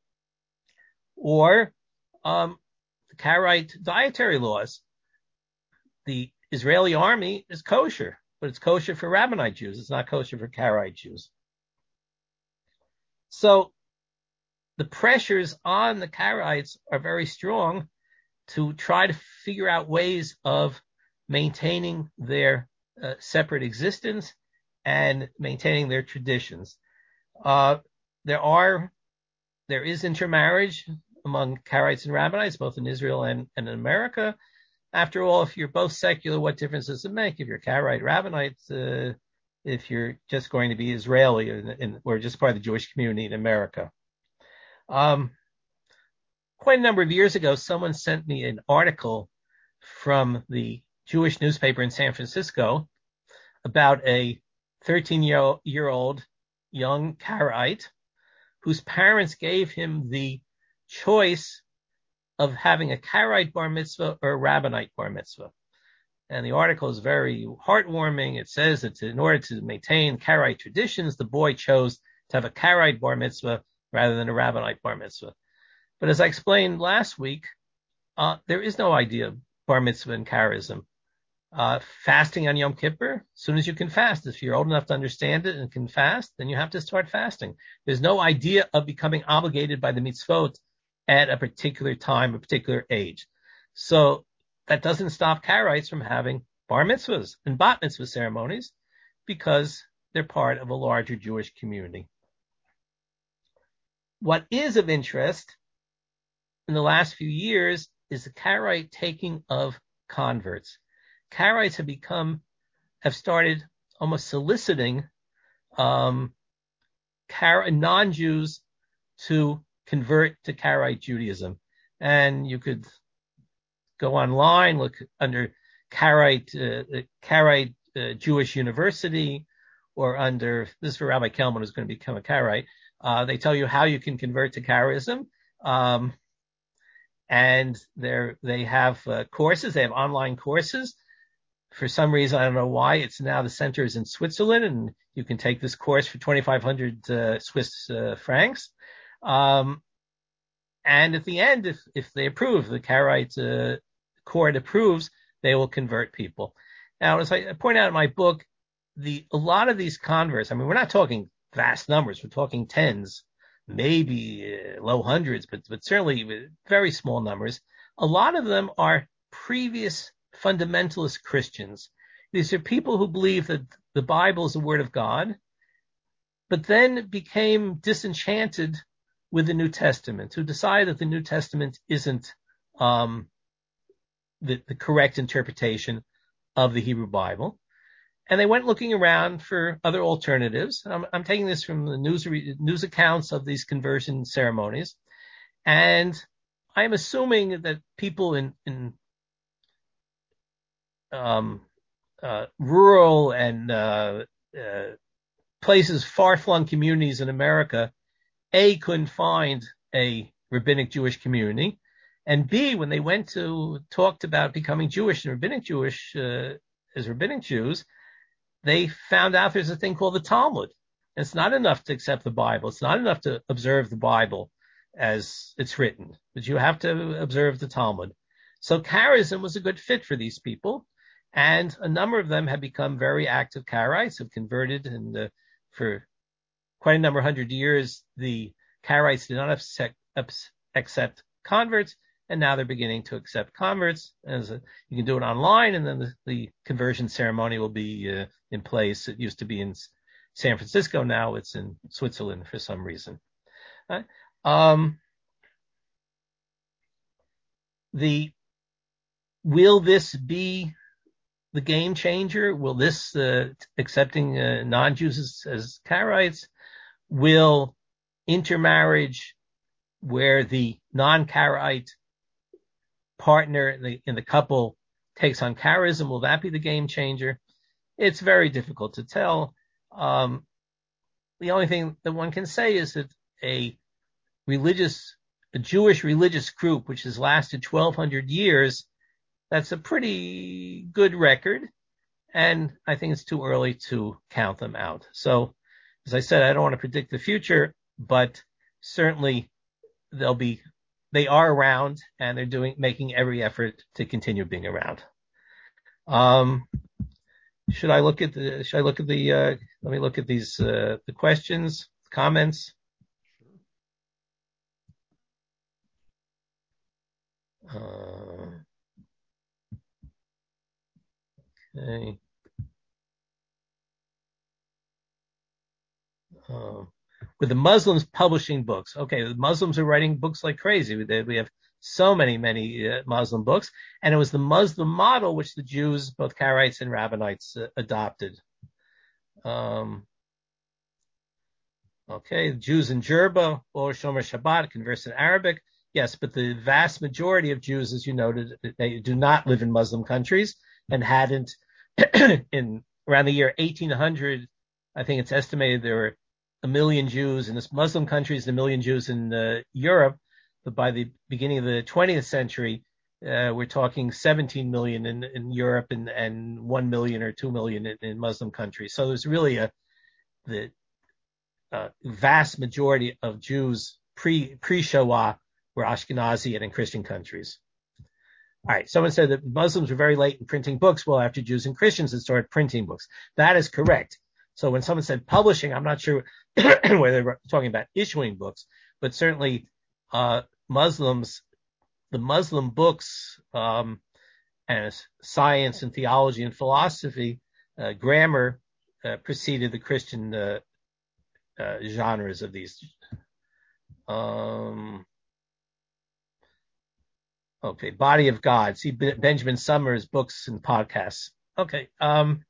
Or um, the Karaite dietary laws. The Israeli army is kosher, but it's kosher for Rabbinite Jews. It's not kosher for Karaite Jews. So the pressures on the Karaites are very strong to try to figure out ways of maintaining their uh, separate existence and maintaining their traditions. Uh, there are, there is intermarriage among Karaites and Rabbinites, both in Israel and, and in America. After all, if you're both secular, what difference does it make if you're Karaite, Rabbinite, uh, if you're just going to be Israeli in, in, or just part of the Jewish community in America? Um, quite a number of years ago, someone sent me an article from the Jewish newspaper in San Francisco about a thirteen-year-old young Karaite whose parents gave him the choice of having a Karaite bar mitzvah or a Rabbinite bar mitzvah. And the article is very heartwarming. It says that in order to maintain Karaite traditions, the boy chose to have a Karaite bar mitzvah rather than a Rabbinite bar mitzvah. But as I explained last week, uh, there is no idea of bar mitzvah in Karaism. Uh, fasting on Yom Kippur, as soon as you can fast. If you're old enough to understand it and can fast, then you have to start fasting. There's no idea of becoming obligated by the mitzvot at a particular time, a particular age. So that doesn't stop Karaites from having bar mitzvahs and bat mitzvah ceremonies because they're part of a larger Jewish community. What is of interest in the last few years is the Karaite taking of converts. Karaites have become, have started almost soliciting um, Kar- non-Jews to convert to Karaite Judaism. And you could go online, look under Karaite, uh, Karaite uh, Jewish University, or under, this is for Rabbi Kelman, who's going to become a Karaite. Uh, they tell you how you can convert to Karaism. Um, and they're, they have uh, courses, they have online courses. For some reason, I don't know why, it's now the center is in Switzerland, and you can take this course for twenty-five hundred uh, Swiss uh, francs. Um, and at the end, if, if they approve, the Karaite uh, court approves, they will convert people. Now, as I point out in my book, the a lot of these converts, I mean, we're not talking vast numbers, we're talking tens, maybe uh, low hundreds, but, but certainly very small numbers. A lot of them are previous fundamentalist Christians. These are people who believe that the Bible is the word of God, but then became disenchanted with the New Testament, who decided that the New Testament isn't um, the, the correct interpretation of the Hebrew Bible. and they went looking around for other alternatives. I'm, I'm taking this from the news news accounts of these conversion ceremonies, and I'm assuming that people in in um, uh, rural and uh, uh, places, far-flung communities in America, A, couldn't find a rabbinic Jewish community, and B, when they went to talked about becoming Jewish and rabbinic Jewish uh, as rabbinic Jews, they found out there's a thing called the Talmud. And it's not enough to accept the Bible. It's not enough to observe the Bible as it's written, but you have to observe the Talmud. So Karaism was a good fit for these people, and a number of them have become very active Karaites, have converted, and uh, for quite a number of hundred years, the Karaites did not accept, accept converts, and now they're beginning to accept converts. As a, you can do it online, and then the, the conversion ceremony will be uh, in place. It used to be in San Francisco. Now it's in Switzerland for some reason. Uh, um, the will this be the game changer? Will this uh, accepting uh, non-Jews as, as Karaites? Will intermarriage, where the non-Karaite partner in the, in the couple takes on Karaism, will that be the game changer? It's very difficult to tell. Um, the only thing that one can say is that a religious, a Jewish religious group, which has lasted twelve hundred years, that's a pretty good record. And I think it's too early to count them out. So, as I said, I don't want to predict the future, but certainly they'll be, they are around, and they're doing, making every effort to continue being around. Um, should I look at the, should I look at the, uh, let me look at these, uh, the questions, comments. Uh, okay. Uh, with the Muslims publishing books. Okay, the Muslims are writing books like crazy. We, we have so many, many uh, Muslim books. And it was the Muslim model which the Jews, both Karaites and Rabbinites, uh, adopted. Um, okay, Jews in Jerba or Shomer Shabbat converse in Arabic. Yes, but the vast majority of Jews, as you noted, they do not live in Muslim countries and hadn't in around the year eighteen hundred. I think it's estimated there were a million Jews in this Muslim countries, a million Jews in uh, Europe. But by the beginning of the twentieth century, uh, we're talking seventeen million in, in Europe and, and one million or two million in, in Muslim countries. So there's really a, the uh, vast majority of Jews pre, pre-Shoah were Ashkenazi and in Christian countries. All right. Someone said that Muslims were very late in printing books. Well, after Jews and Christians had started printing books. That is correct. So when someone said publishing, I'm not sure whether they were talking about issuing books, but certainly uh, Muslims, the Muslim books, um, and science and theology and philosophy, uh, grammar uh, preceded the Christian uh, uh, genres of these. Um, okay, Body of God. See Benjamin Summers' books and podcasts. Okay. Um,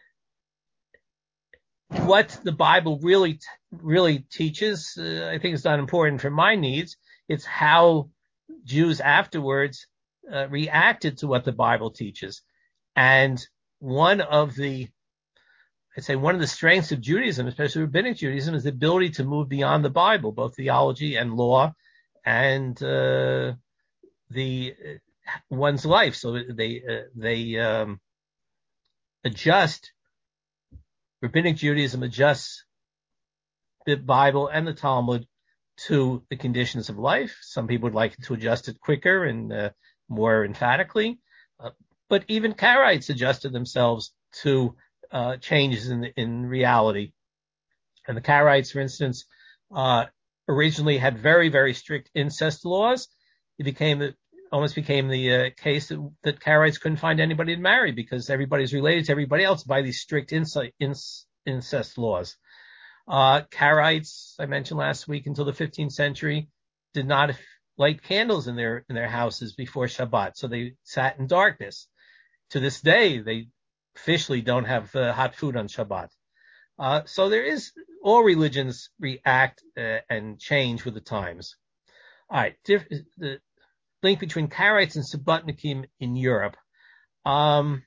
what the Bible really, really teaches, uh, I think is not important for my needs. It's how Jews afterwards uh, reacted to what the Bible teaches. And one of the, I'd say one of the strengths of Judaism, especially rabbinic Judaism, is the ability to move beyond the Bible, both theology and law and uh, the uh, one's life. So they uh, they um, adjust. Rabbinic Judaism adjusts the Bible and the Talmud to the conditions of life. Some people would like to adjust it quicker and uh, more emphatically, uh, but even Karaites adjusted themselves to uh, changes in in reality. And the Karaites, for instance, uh, originally had very, very strict incest laws. It became almost became the uh, case that, that Karaites couldn't find anybody to marry because everybody's related to everybody else by these strict inc- inc- incest laws. Uh, Karaites, I mentioned last week, until the fifteenth century, did not light candles in their in their houses before Shabbat, so they sat in darkness. To this day, they officially don't have uh, hot food on Shabbat. Uh, so there is, all religions react uh, and change with the times. All right, diff, the link between Karaites and Subotnikim in Europe. Um,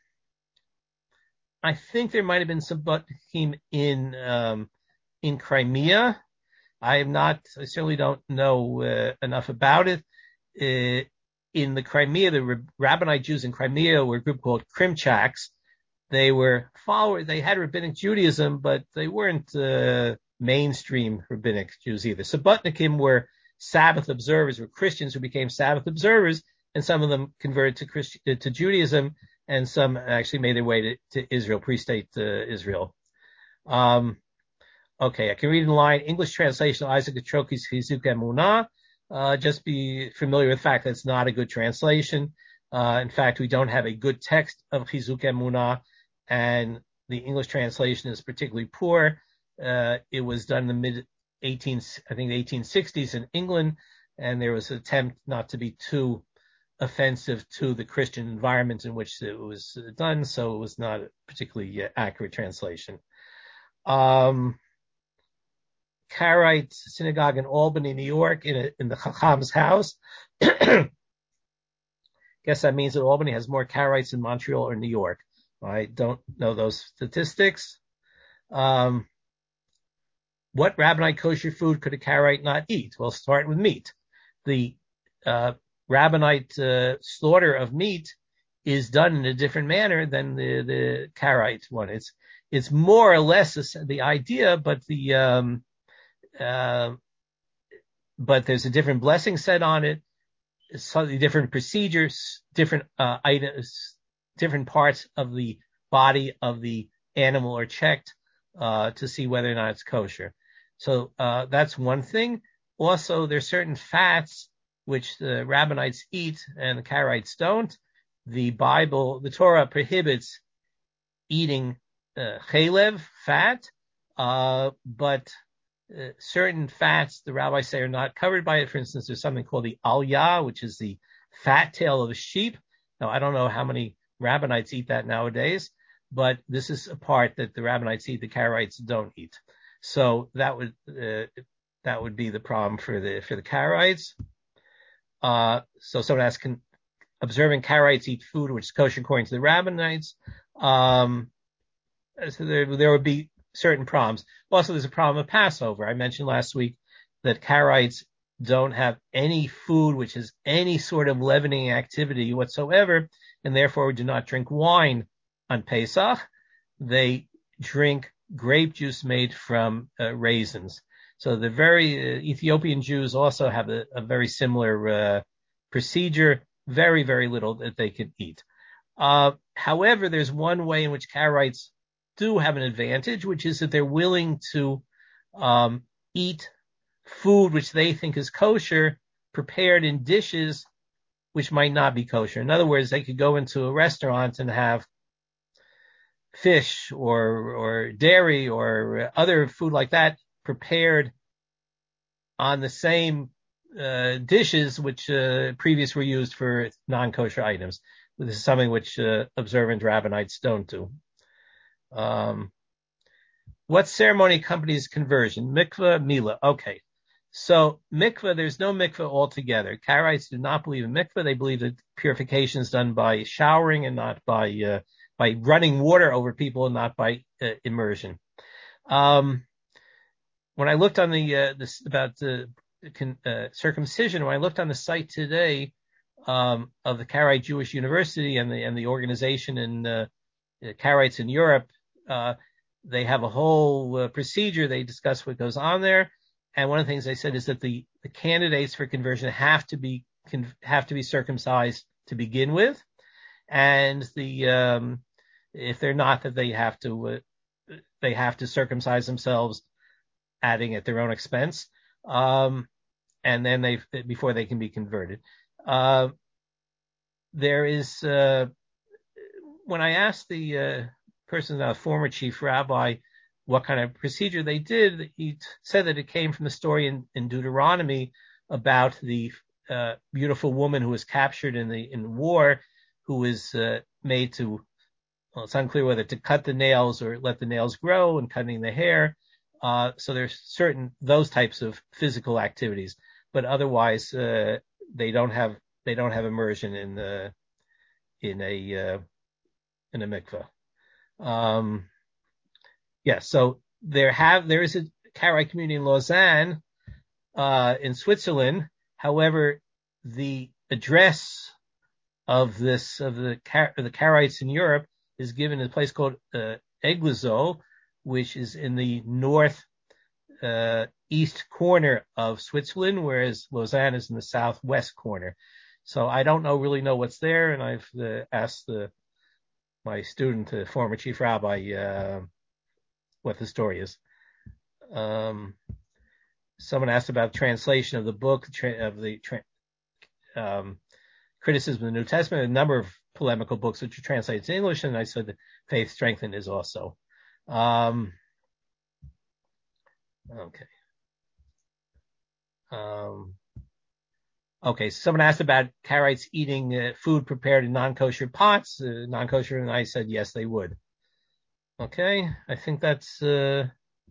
I think there might have been Subotnikim in um, in Crimea. I am not, I certainly don't know uh, enough about it. Uh, in the Crimea, the Rabbinite Jews in Crimea were a group called Krimchaks. They were followers, they had rabbinic Judaism, but they weren't uh, mainstream rabbinic Jews either. Subotnikim were Sabbath observers, were Christians who became Sabbath observers, and some of them converted to Christ, to Judaism, and some actually made their way to, to Israel, pre-state uh, Israel. Um, okay, I can read in line English translation of Isaac Atroki's Chizuk Emunah. Uh, just be familiar with the fact that it's not a good translation. Uh, in fact, we don't have a good text of Chizuk Emunah, and the English translation is particularly poor. Uh, it was done in the mid eighteen, I think the eighteen sixties in England, and there was an attempt not to be too offensive to the Christian environment in which it was done, so it was not a particularly uh, accurate translation. Um, Karaite synagogue in Albany, New York, in, a, in the Chacham's house. Guess that means that Albany has more Karaites than Montreal or New York. I don't know those statistics. Um, what rabbinite kosher food could a Karaite not eat? Well, start with meat. The uh, rabbinite uh, slaughter of meat is done in a different manner than the, the Karaite one. It's it's more or less a, the idea, but the um, uh, but there's a different blessing set on it, slightly different procedures, different uh, items, different parts of the body of the animal are checked uh, to see whether or not it's kosher. So uh, that's one thing. Also, there's certain fats which the rabbinites eat and the Karaites don't. The Bible, the Torah prohibits eating uh, chalev, fat, uh, but uh, certain fats the rabbis say are not covered by it. For instance, there's something called the aliyah, which is the fat tail of a sheep. Now, I don't know how many rabbinites eat that nowadays, but this is a part that the rabbinites eat, the Karaites don't eat. So that would uh, that would be the problem for the for the Karaites. Uh, so someone asks, can observing Karaites eat food which is kosher according to the rabbinites? Um, so there there would be certain problems. Also, there's a problem of Passover. I mentioned last week that Karaites don't have any food which has any sort of leavening activity whatsoever, and therefore do not drink wine on Pesach. They drink grape juice made from uh, raisins. So the very uh, Ethiopian Jews also have a, a very similar uh, procedure, very, very little that they can eat. Uh, however, there's one way in which Karaites do have an advantage, which is that they're willing to um, eat food which they think is kosher, prepared in dishes which might not be kosher. In other words, they could go into a restaurant and have fish or or dairy or other food like that prepared on the same uh, dishes which uh, previously were used for non-kosher items. This is something which uh, observant rabbinites don't do. Um, what ceremony accompanies conversion? Mikveh, Mila. Okay. So mikveh, there's no mikveh altogether. Karaites do not believe in mikveh. They believe that purification is done by showering and not by uh, by running water over people and not by uh, immersion. Um, when I looked on the uh, this about the uh, circumcision, when I looked on the site today um, of the Karaite Jewish University and the and the organization in uh, Karaites in Europe, uh, they have a whole uh, procedure. They discuss what goes on there. And one of the things they said is that the, the candidates for conversion have to be can, have to be circumcised to begin with, and the um, if they're not, that they have to uh, they have to circumcise themselves, adding at their own expense, um, and then they before they can be converted. Uh, there is uh, when I asked the uh, person, uh, former chief rabbi, what kind of procedure they did, he said that it came from the story in, in Deuteronomy about the uh, beautiful woman who was captured in the in war, who was uh, made to well, it's unclear whether to cut the nails or let the nails grow and cutting the hair. Uh, so there's certain, those types of physical activities, but otherwise, uh, they don't have, they don't have immersion in the, in a, uh, in a mikveh. Um, yeah, so there have, there is a Karaite community in Lausanne, uh, in Switzerland. However, the address of this, of the, the Karaites in Europe is given in a place called, uh, Eglisau, which is in the north, uh, east corner of Switzerland, whereas Lausanne is in the southwest corner. So I don't know, really know what's there. And I've uh, asked the, my student, the former chief rabbi, uh, what the story is. Um, someone asked about translation of the book, tra- of the, tra- um, criticism of the New Testament, a number of polemical books which are translated to English. And I said that Faith Strengthened is also. Um, okay. Um, okay. So someone asked about Karaites eating uh, food prepared in non-kosher pots, uh, non-kosher, and I said, yes, they would. Okay. I think that's, uh,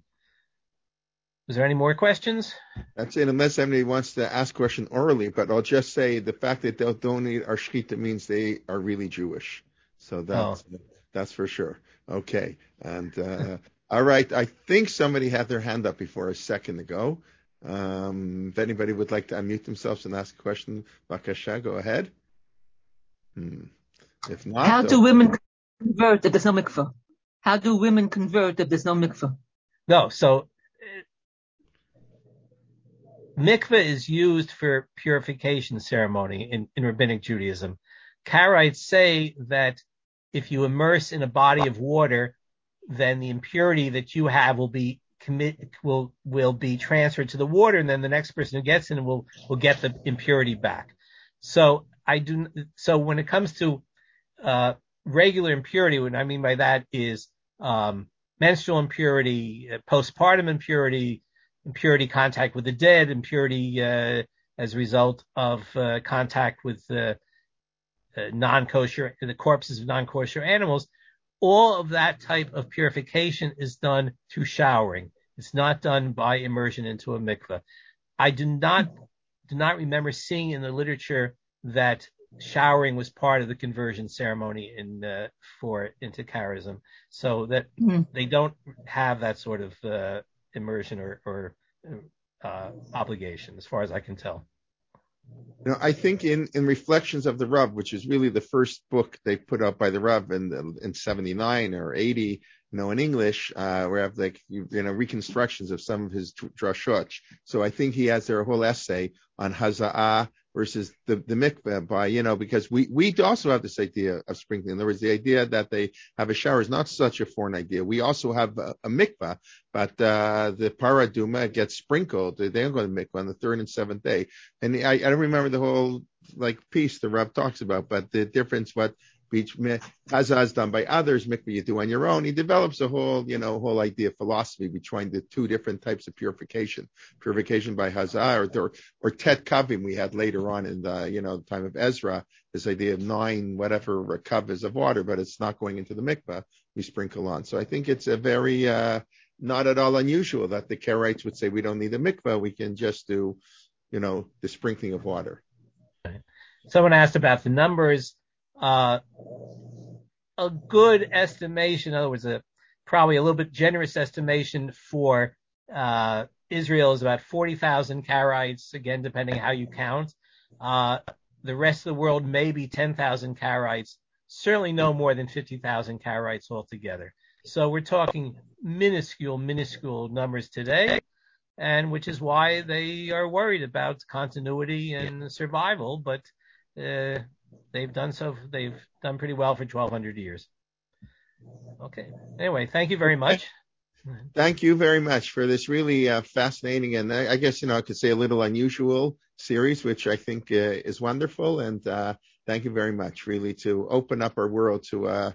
is there any more questions? That's it, unless anybody wants to ask a question orally, but I'll just say the fact that they'll donate our shechita means they are really Jewish. So that's, oh. that's for sure. Okay. And, uh, all right. I think somebody had their hand up before a second ago. Um, if anybody would like to unmute themselves and ask a question, Bakasha, go ahead. Hmm. If not, how do women convert if there's no mikveh? How do women convert if there's no mikveh? No, so mikveh is used for purification ceremony in, in rabbinic Judaism. Karaites say that if you immerse in a body of water, then the impurity that you have will be commit will will be transferred to the water, and then the next person who gets in will will get the impurity back. So I do. So when it comes to uh, regular impurity, what I mean by that is um, menstrual impurity, uh, postpartum impurity, impurity contact with the dead, impurity uh, as a result of uh, contact with uh, uh, non-kosher, the corpses of non-kosher animals. All of that type of purification is done through showering. It's not done by immersion into a mikveh. I do not do not remember seeing in the literature that showering was part of the conversion ceremony in uh, for into Karaism, so that mm. they don't have that sort of uh, immersion or, or uh, obligation, as far as I can tell. You know, I think in, in Reflections of the Rav, which is really the first book they put out by the Rav in in seventy-nine or eighty, you know, in English, uh, we have like, you, you know, reconstructions of some of his drashot. So I think he has their whole essay on Haza'ah versus the, the mikveh by, you know, because we, we also have this idea of sprinkling. In other words, the idea that they have a shower is not such a foreign idea. We also have a, a mikveh, but, uh, the paraduma gets sprinkled. They don't go to the mikveh on the third and seventh day. And I, I don't remember the whole, like, piece the Rav talks about, but the difference, what each Hazah is done by others, mikveh you do on your own. He develops a whole, you know, whole idea, philosophy between the two different types of purification. Purification by Hazah or, or, or Tet Kavim we had later on in the, you know, the time of Ezra, this idea of nine, whatever, kavas of water, but it's not going into the mikveh, we sprinkle on. So I think it's a very, uh, not at all unusual that the Karaites would say we don't need a mikveh, we can just do, you know, the sprinkling of water. Someone asked about the numbers. Uh, a good estimation, in other words, a probably a little bit generous estimation for uh, Israel is about forty thousand Karaites, again, depending how you count. Uh, the rest of the world, maybe ten thousand Karaites, certainly no more than fifty thousand Karaites altogether. So we're talking minuscule, minuscule numbers today, and which is why they are worried about continuity and survival, but uh, they've done so, they've done pretty well for twelve hundred years. Okay. Anyway, thank you very much. Thank you very much for this really uh, fascinating and I, I guess, you know, I could say a little unusual series, which I think uh, is wonderful. And uh, thank you very much, really, to open up our world to uh,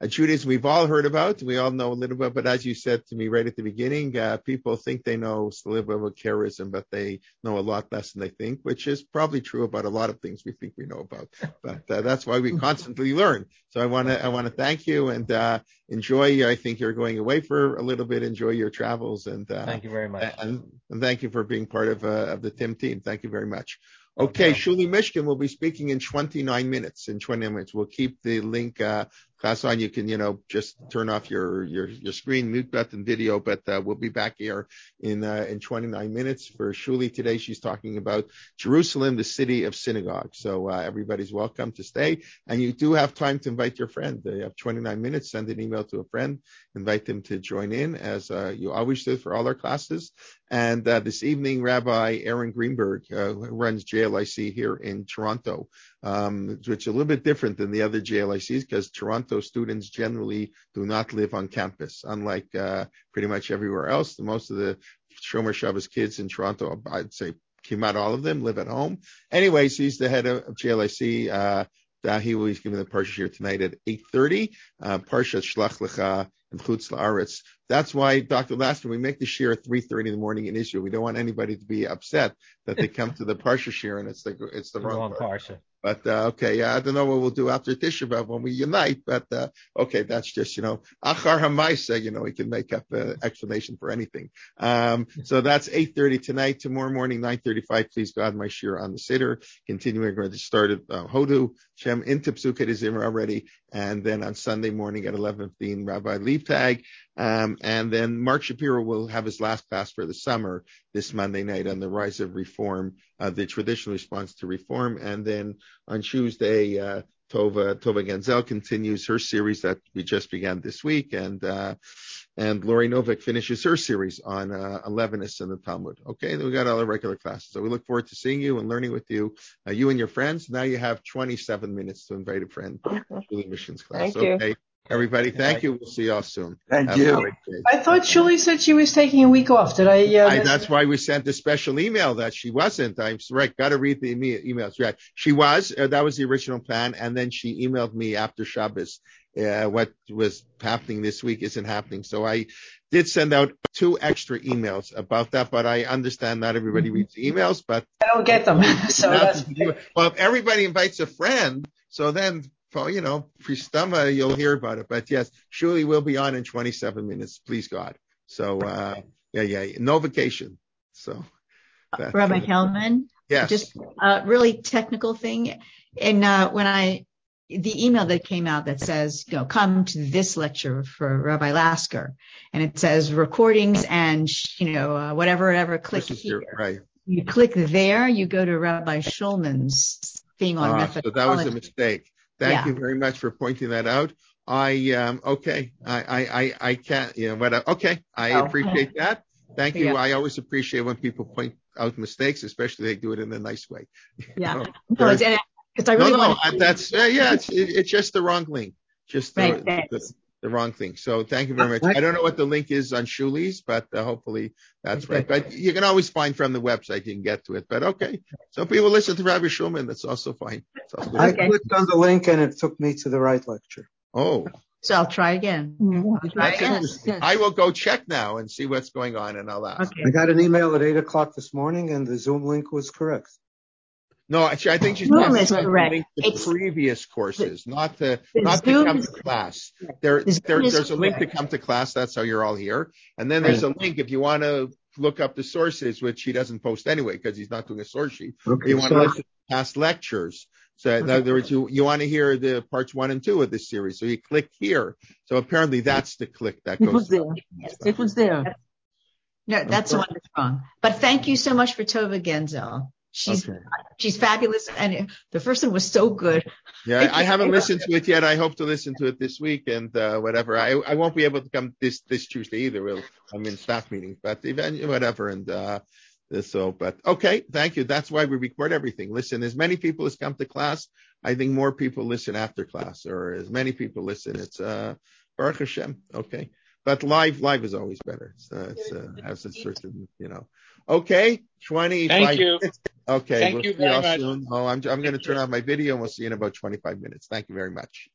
a Judaism we've all heard about, we all know a little bit, but as you said to me right at the beginning, uh, people think they know a little bit about charism, but they know a lot less than they think, which is probably true about a lot of things we think we know about. But uh, that's why we constantly learn. So I want to I want to thank you and uh, enjoy. I think you're going away for a little bit. Enjoy your travels and uh, thank you very much. And, and thank you for being part of uh, of the Tim team. Thank you very much. Okay, okay. Shuli Mishkin will be speaking in twenty-nine minutes. In twenty minutes, we'll keep the link uh, class on. You can, you know, just turn off your your your screen, mute button, video. But uh, we'll be back here in uh, in twenty-nine minutes for Shuli today. She's talking about Jerusalem, the city of synagogue. So uh, everybody's welcome to stay, and you do have time to invite your friend. You have twenty-nine minutes. Send an email to a friend, invite them to join in, as uh, you always do for all our classes. And uh, this evening, Rabbi Aaron Greenberg, uh, who runs J L I C here in Toronto, um, which is a little bit different than the other J L I Cs because Toronto students generally do not live on campus, unlike uh, pretty much everywhere else. Most of the Shomer Shabbos kids in Toronto, I'd say, came out all of them, live at home. Anyways, he's the head of J L I C. Uh, Uh, he will be giving the parsha here tonight at eight thirty. Uh, Parsha Shlach Lecha and Chutz La'aretz. That's why, Doctor Lasker, we make the shir at three thirty in the morning in Israel. We don't want anybody to be upset that they come to the parsha shir and it's the it's the, the wrong, wrong parsha. But uh, okay, yeah, I don't know what we'll do after Tisha B'av when we unite. But uh, okay, that's just you know Achar Hamaisa. You know, we can make up an explanation for anything. Um, so that's eight thirty tonight. Tomorrow morning, nine thirty-five. Please God, my shir on the siddur. Continuing, we're going to start at uh, Hodu Shem into Psuket Zimmer already, and then on Sunday morning at eleven fifteen, Rabbi Liebtag. Um, and then Mark Shapiro will have his last class for the summer this Monday night on the rise of reform, uh, the traditional response to reform. And then on Tuesday, uh, Tova, Tova Genzel continues her series that we just began this week. And, uh, and Lori Novik finishes her series on, uh, Levinas and the Talmud. Okay. Then we got all our regular classes. So we look forward to seeing you and learning with you, uh, you and your friends. Now you have twenty-seven minutes to invite a friend to Shuli Mishkin's class. Thank okay. You. Everybody, thank you. We'll see y'all soon. Thank Have you. I thought Shuli said she was taking a week off. Did I? Uh, I that's why we sent a special email that she wasn't. I'm right. Got to read the emails. Right. She was. Uh, that was the original plan. And then she emailed me after Shabbos. Uh, what was happening this week isn't happening. So I did send out two extra emails about that, but I understand not everybody mm-hmm. reads the emails, but I don't get them. So that's well, if everybody invites a friend, so then well, you know, Pristama, you'll hear about it. But yes, Shuli will be on in twenty-seven minutes, please God. So, uh, yeah, yeah, no vacation. So, that, Rabbi uh, Kelman, yes, just a really technical thing. And uh, when I, the email that came out that says, you know, come to this lecture for Rabbi Lasker, and it says recordings and, you know, uh, whatever, whatever, click here. Your, right. You click there, you go to Rabbi Shulman's thing on uh, methodology. So that was a mistake. Thank yeah. you very much for pointing that out. I, um, okay. I, I, I, I can't, you know, but, okay. I oh. appreciate that. Thank you. Yeah. I always appreciate when people point out mistakes, especially they do it in a nice way. Yeah. know, no, it's, it's, I really no, no, want that's, uh, yeah, it's, it, it's just the wrong link. Just the, right, the, the wrong thing. So thank you very much. I don't know what the link is on Shuli's, but uh, hopefully that's right. But you can always find from the website, you can get to it. But okay. Some people listen to Rabbi Shulman. That's also fine. That's also I okay. clicked on the link and it took me to the right lecture. Oh. So I'll try again. I'll try again. Yes. I will go check now and see what's going on and I'll ask. Okay. I got an email at eight o'clock this morning and the Zoom link was correct. No, actually, I think she's Zoom is correct. Link to it's, previous courses, the, not to not Zoom to come to class. There, the there there's a link correct. to come to class. That's how you're all here. And then there's right. a link if you want to look up the sources, which he doesn't post anyway because he's not doing a source sheet. Okay, you want so to listen to past lectures. So in other words, you, you want to hear the parts one and two of this series. So you click here. So apparently that's the click that goes. It was there. Yes, it was there. No, that's the one that's wrong. But thank you so much for Tova Genzel. She's okay. she's fabulous, and the first one was so good. Yeah, I, I haven't listened to it yet. I hope to listen to it this week and uh, whatever. I I won't be able to come this this Tuesday either. We'll, I'm in staff meetings, but even whatever. And uh, so, but okay, thank you. That's why we record everything. Listen, as many people as come to class, I think more people listen after class, or as many people listen. It's uh, Baruch Hashem. Okay, but live live is always better. It's, uh, it's uh, has a certain, you know. Okay, twenty-five Thank you. minutes. Okay, Thank we'll you see very y'all much. soon. Oh, I'm I'm going to turn on my video and we'll see you in about twenty-five minutes. Thank you very much.